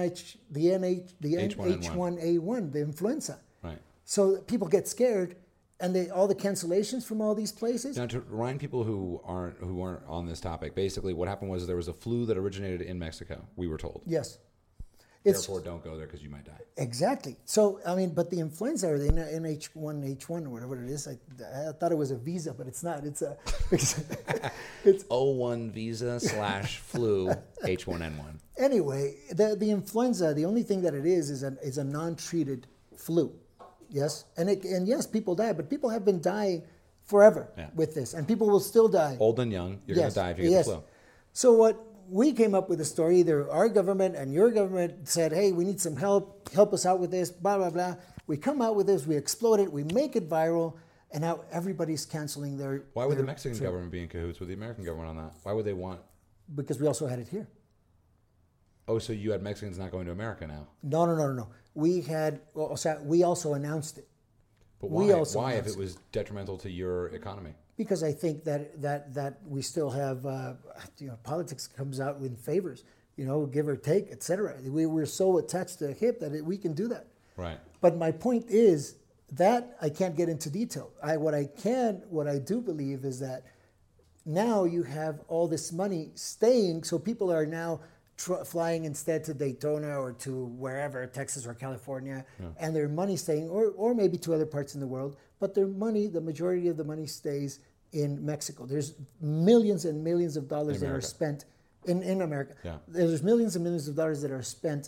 Speaker 2: H1N1, the influenza.
Speaker 1: Right.
Speaker 2: So people get scared, and all the cancellations from all these places.
Speaker 1: Now, to remind people who aren't on this topic, basically what happened was there was a flu that originated in Mexico, we were told.
Speaker 2: Yes.
Speaker 1: Therefore, don't go there because you might die.
Speaker 2: Exactly. So, I mean, but the influenza or the NH1H1 or whatever it is, I thought it was a visa, but it's not. It's a...
Speaker 1: It's O1 visa / flu H1N1.
Speaker 2: Anyway, the influenza, the only thing that it is a non-treated flu. Yes? And yes, people die, but people have been dying forever with this, and people will still die.
Speaker 1: Old and young, you're going to die if you get the flu.
Speaker 2: So what we came up with a story, either our government and your government said, hey, we need some help us out with this, blah, blah, blah. We come out with this, we explode it, we make it viral, and now everybody's canceling their...
Speaker 1: Why would the Mexican government be in cahoots with the American government on that? Why would they want...
Speaker 2: Because we also had it here.
Speaker 1: Oh, so you had Mexicans not going to America now?
Speaker 2: No. We also announced it.
Speaker 1: But
Speaker 2: We
Speaker 1: why?
Speaker 2: also
Speaker 1: Why if
Speaker 2: announced
Speaker 1: it was detrimental to your economy?
Speaker 2: Because I think that we still have, politics comes out in favors, give or take, etc. We're so attached to the hip that we can do that.
Speaker 1: Right.
Speaker 2: But my point is that I can't get into detail. What I do believe is that now you have all this money staying, so people are now flying instead to Daytona or to wherever, Texas or California, and their money staying, or maybe to other parts in the world, but their money, the majority of the money stays in Mexico. There's millions and millions of dollars that are spent in America.
Speaker 1: Yeah.
Speaker 2: There's millions and millions of dollars that are spent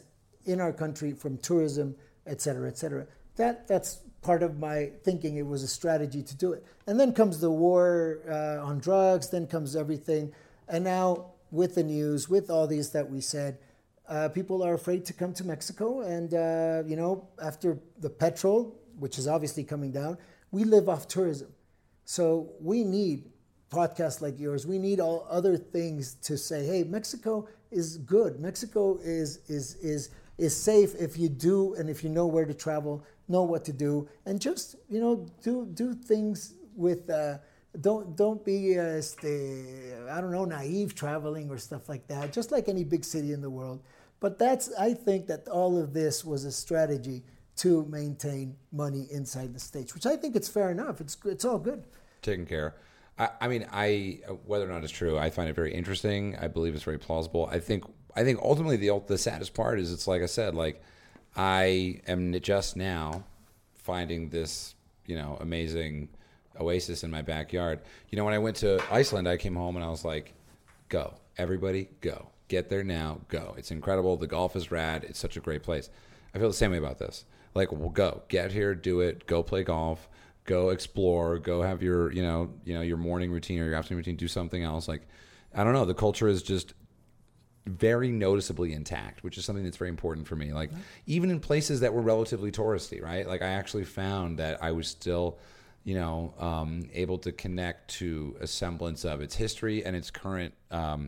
Speaker 2: in our country from tourism, et cetera, et cetera. That's part of my thinking. It was a strategy to do it. And then comes the war on drugs, then comes everything. And now with the news, with all these that we said, people are afraid to come to Mexico. And, after the petrol, which is obviously coming down, we live off tourism. So we need podcasts like yours. We need all other things to say, hey, Mexico is good. Mexico is safe if you do, and if you know where to travel, know what to do, and just do things with. Don't be naive traveling or stuff like that. Just like any big city in the world. But I think that all of this was a strategy to maintain money inside the States, which I think it's fair enough. It's all good.
Speaker 1: Taken care. I mean, whether or not it's true, I find it very interesting. I believe it's very plausible. I think ultimately the saddest part is, it's like I said, like I am just now finding this, amazing oasis in my backyard. When I went to Iceland, I came home and I was like, go, everybody go, get there now, go. It's incredible. The golf is rad. It's such a great place. I feel the same way about this. Like, well, go, get here, do it, go play golf. Go explore, go have your, your morning routine or your afternoon routine, do something else. Like, I don't know, the culture is just very noticeably intact, which is something that's very important for me. Like, even in places that were relatively touristy, right? Like, I actually found that I was still, able to connect to a semblance of its history and its current, the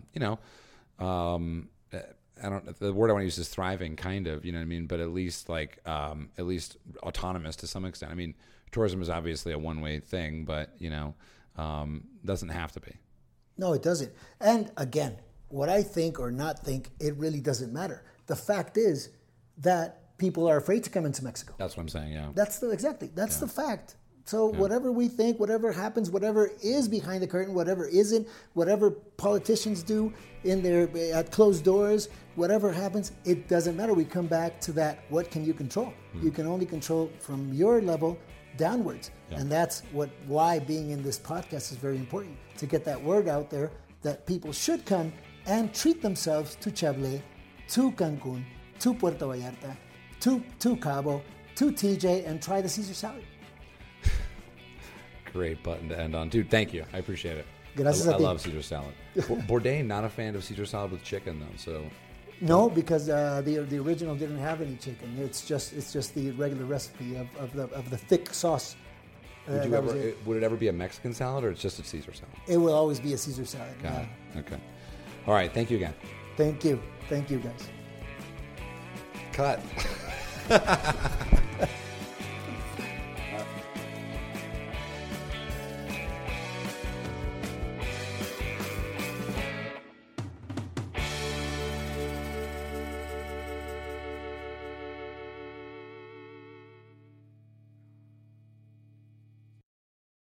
Speaker 1: word I want to use is thriving, kind of, but at least autonomous to some extent. I mean, tourism is obviously a one-way thing, but, doesn't have to be.
Speaker 2: No, it doesn't. And again, what I think or not think, it really doesn't matter. The fact is that people are afraid to come into Mexico.
Speaker 1: That's what I'm saying, yeah.
Speaker 2: That's the fact. So whatever we think, whatever happens, whatever is behind the curtain, whatever isn't, whatever politicians do at closed doors, whatever happens, it doesn't matter. We come back to that. What can you control? You can only control from your level downwards. Yeah. And that's why being in this podcast is very important, to get that word out there that people should come and treat themselves to Chablé, to Cancun, to Puerto Vallarta, to Cabo, to TJ, and try the Caesar salad.
Speaker 1: Great button to end on. Dude, thank you. I appreciate it.
Speaker 2: Gracias
Speaker 1: I love Caesar salad. Bourdain, not a fan of Caesar salad with chicken, though, so...
Speaker 2: No, because the original didn't have any chicken. It's just the regular recipe of the thick sauce.
Speaker 1: Would it ever be a Mexican salad, or it's just a Caesar salad?
Speaker 2: It will always be a Caesar salad.
Speaker 1: Got it. Okay. All right. Thank you again.
Speaker 2: Thank you, guys.
Speaker 1: Cut.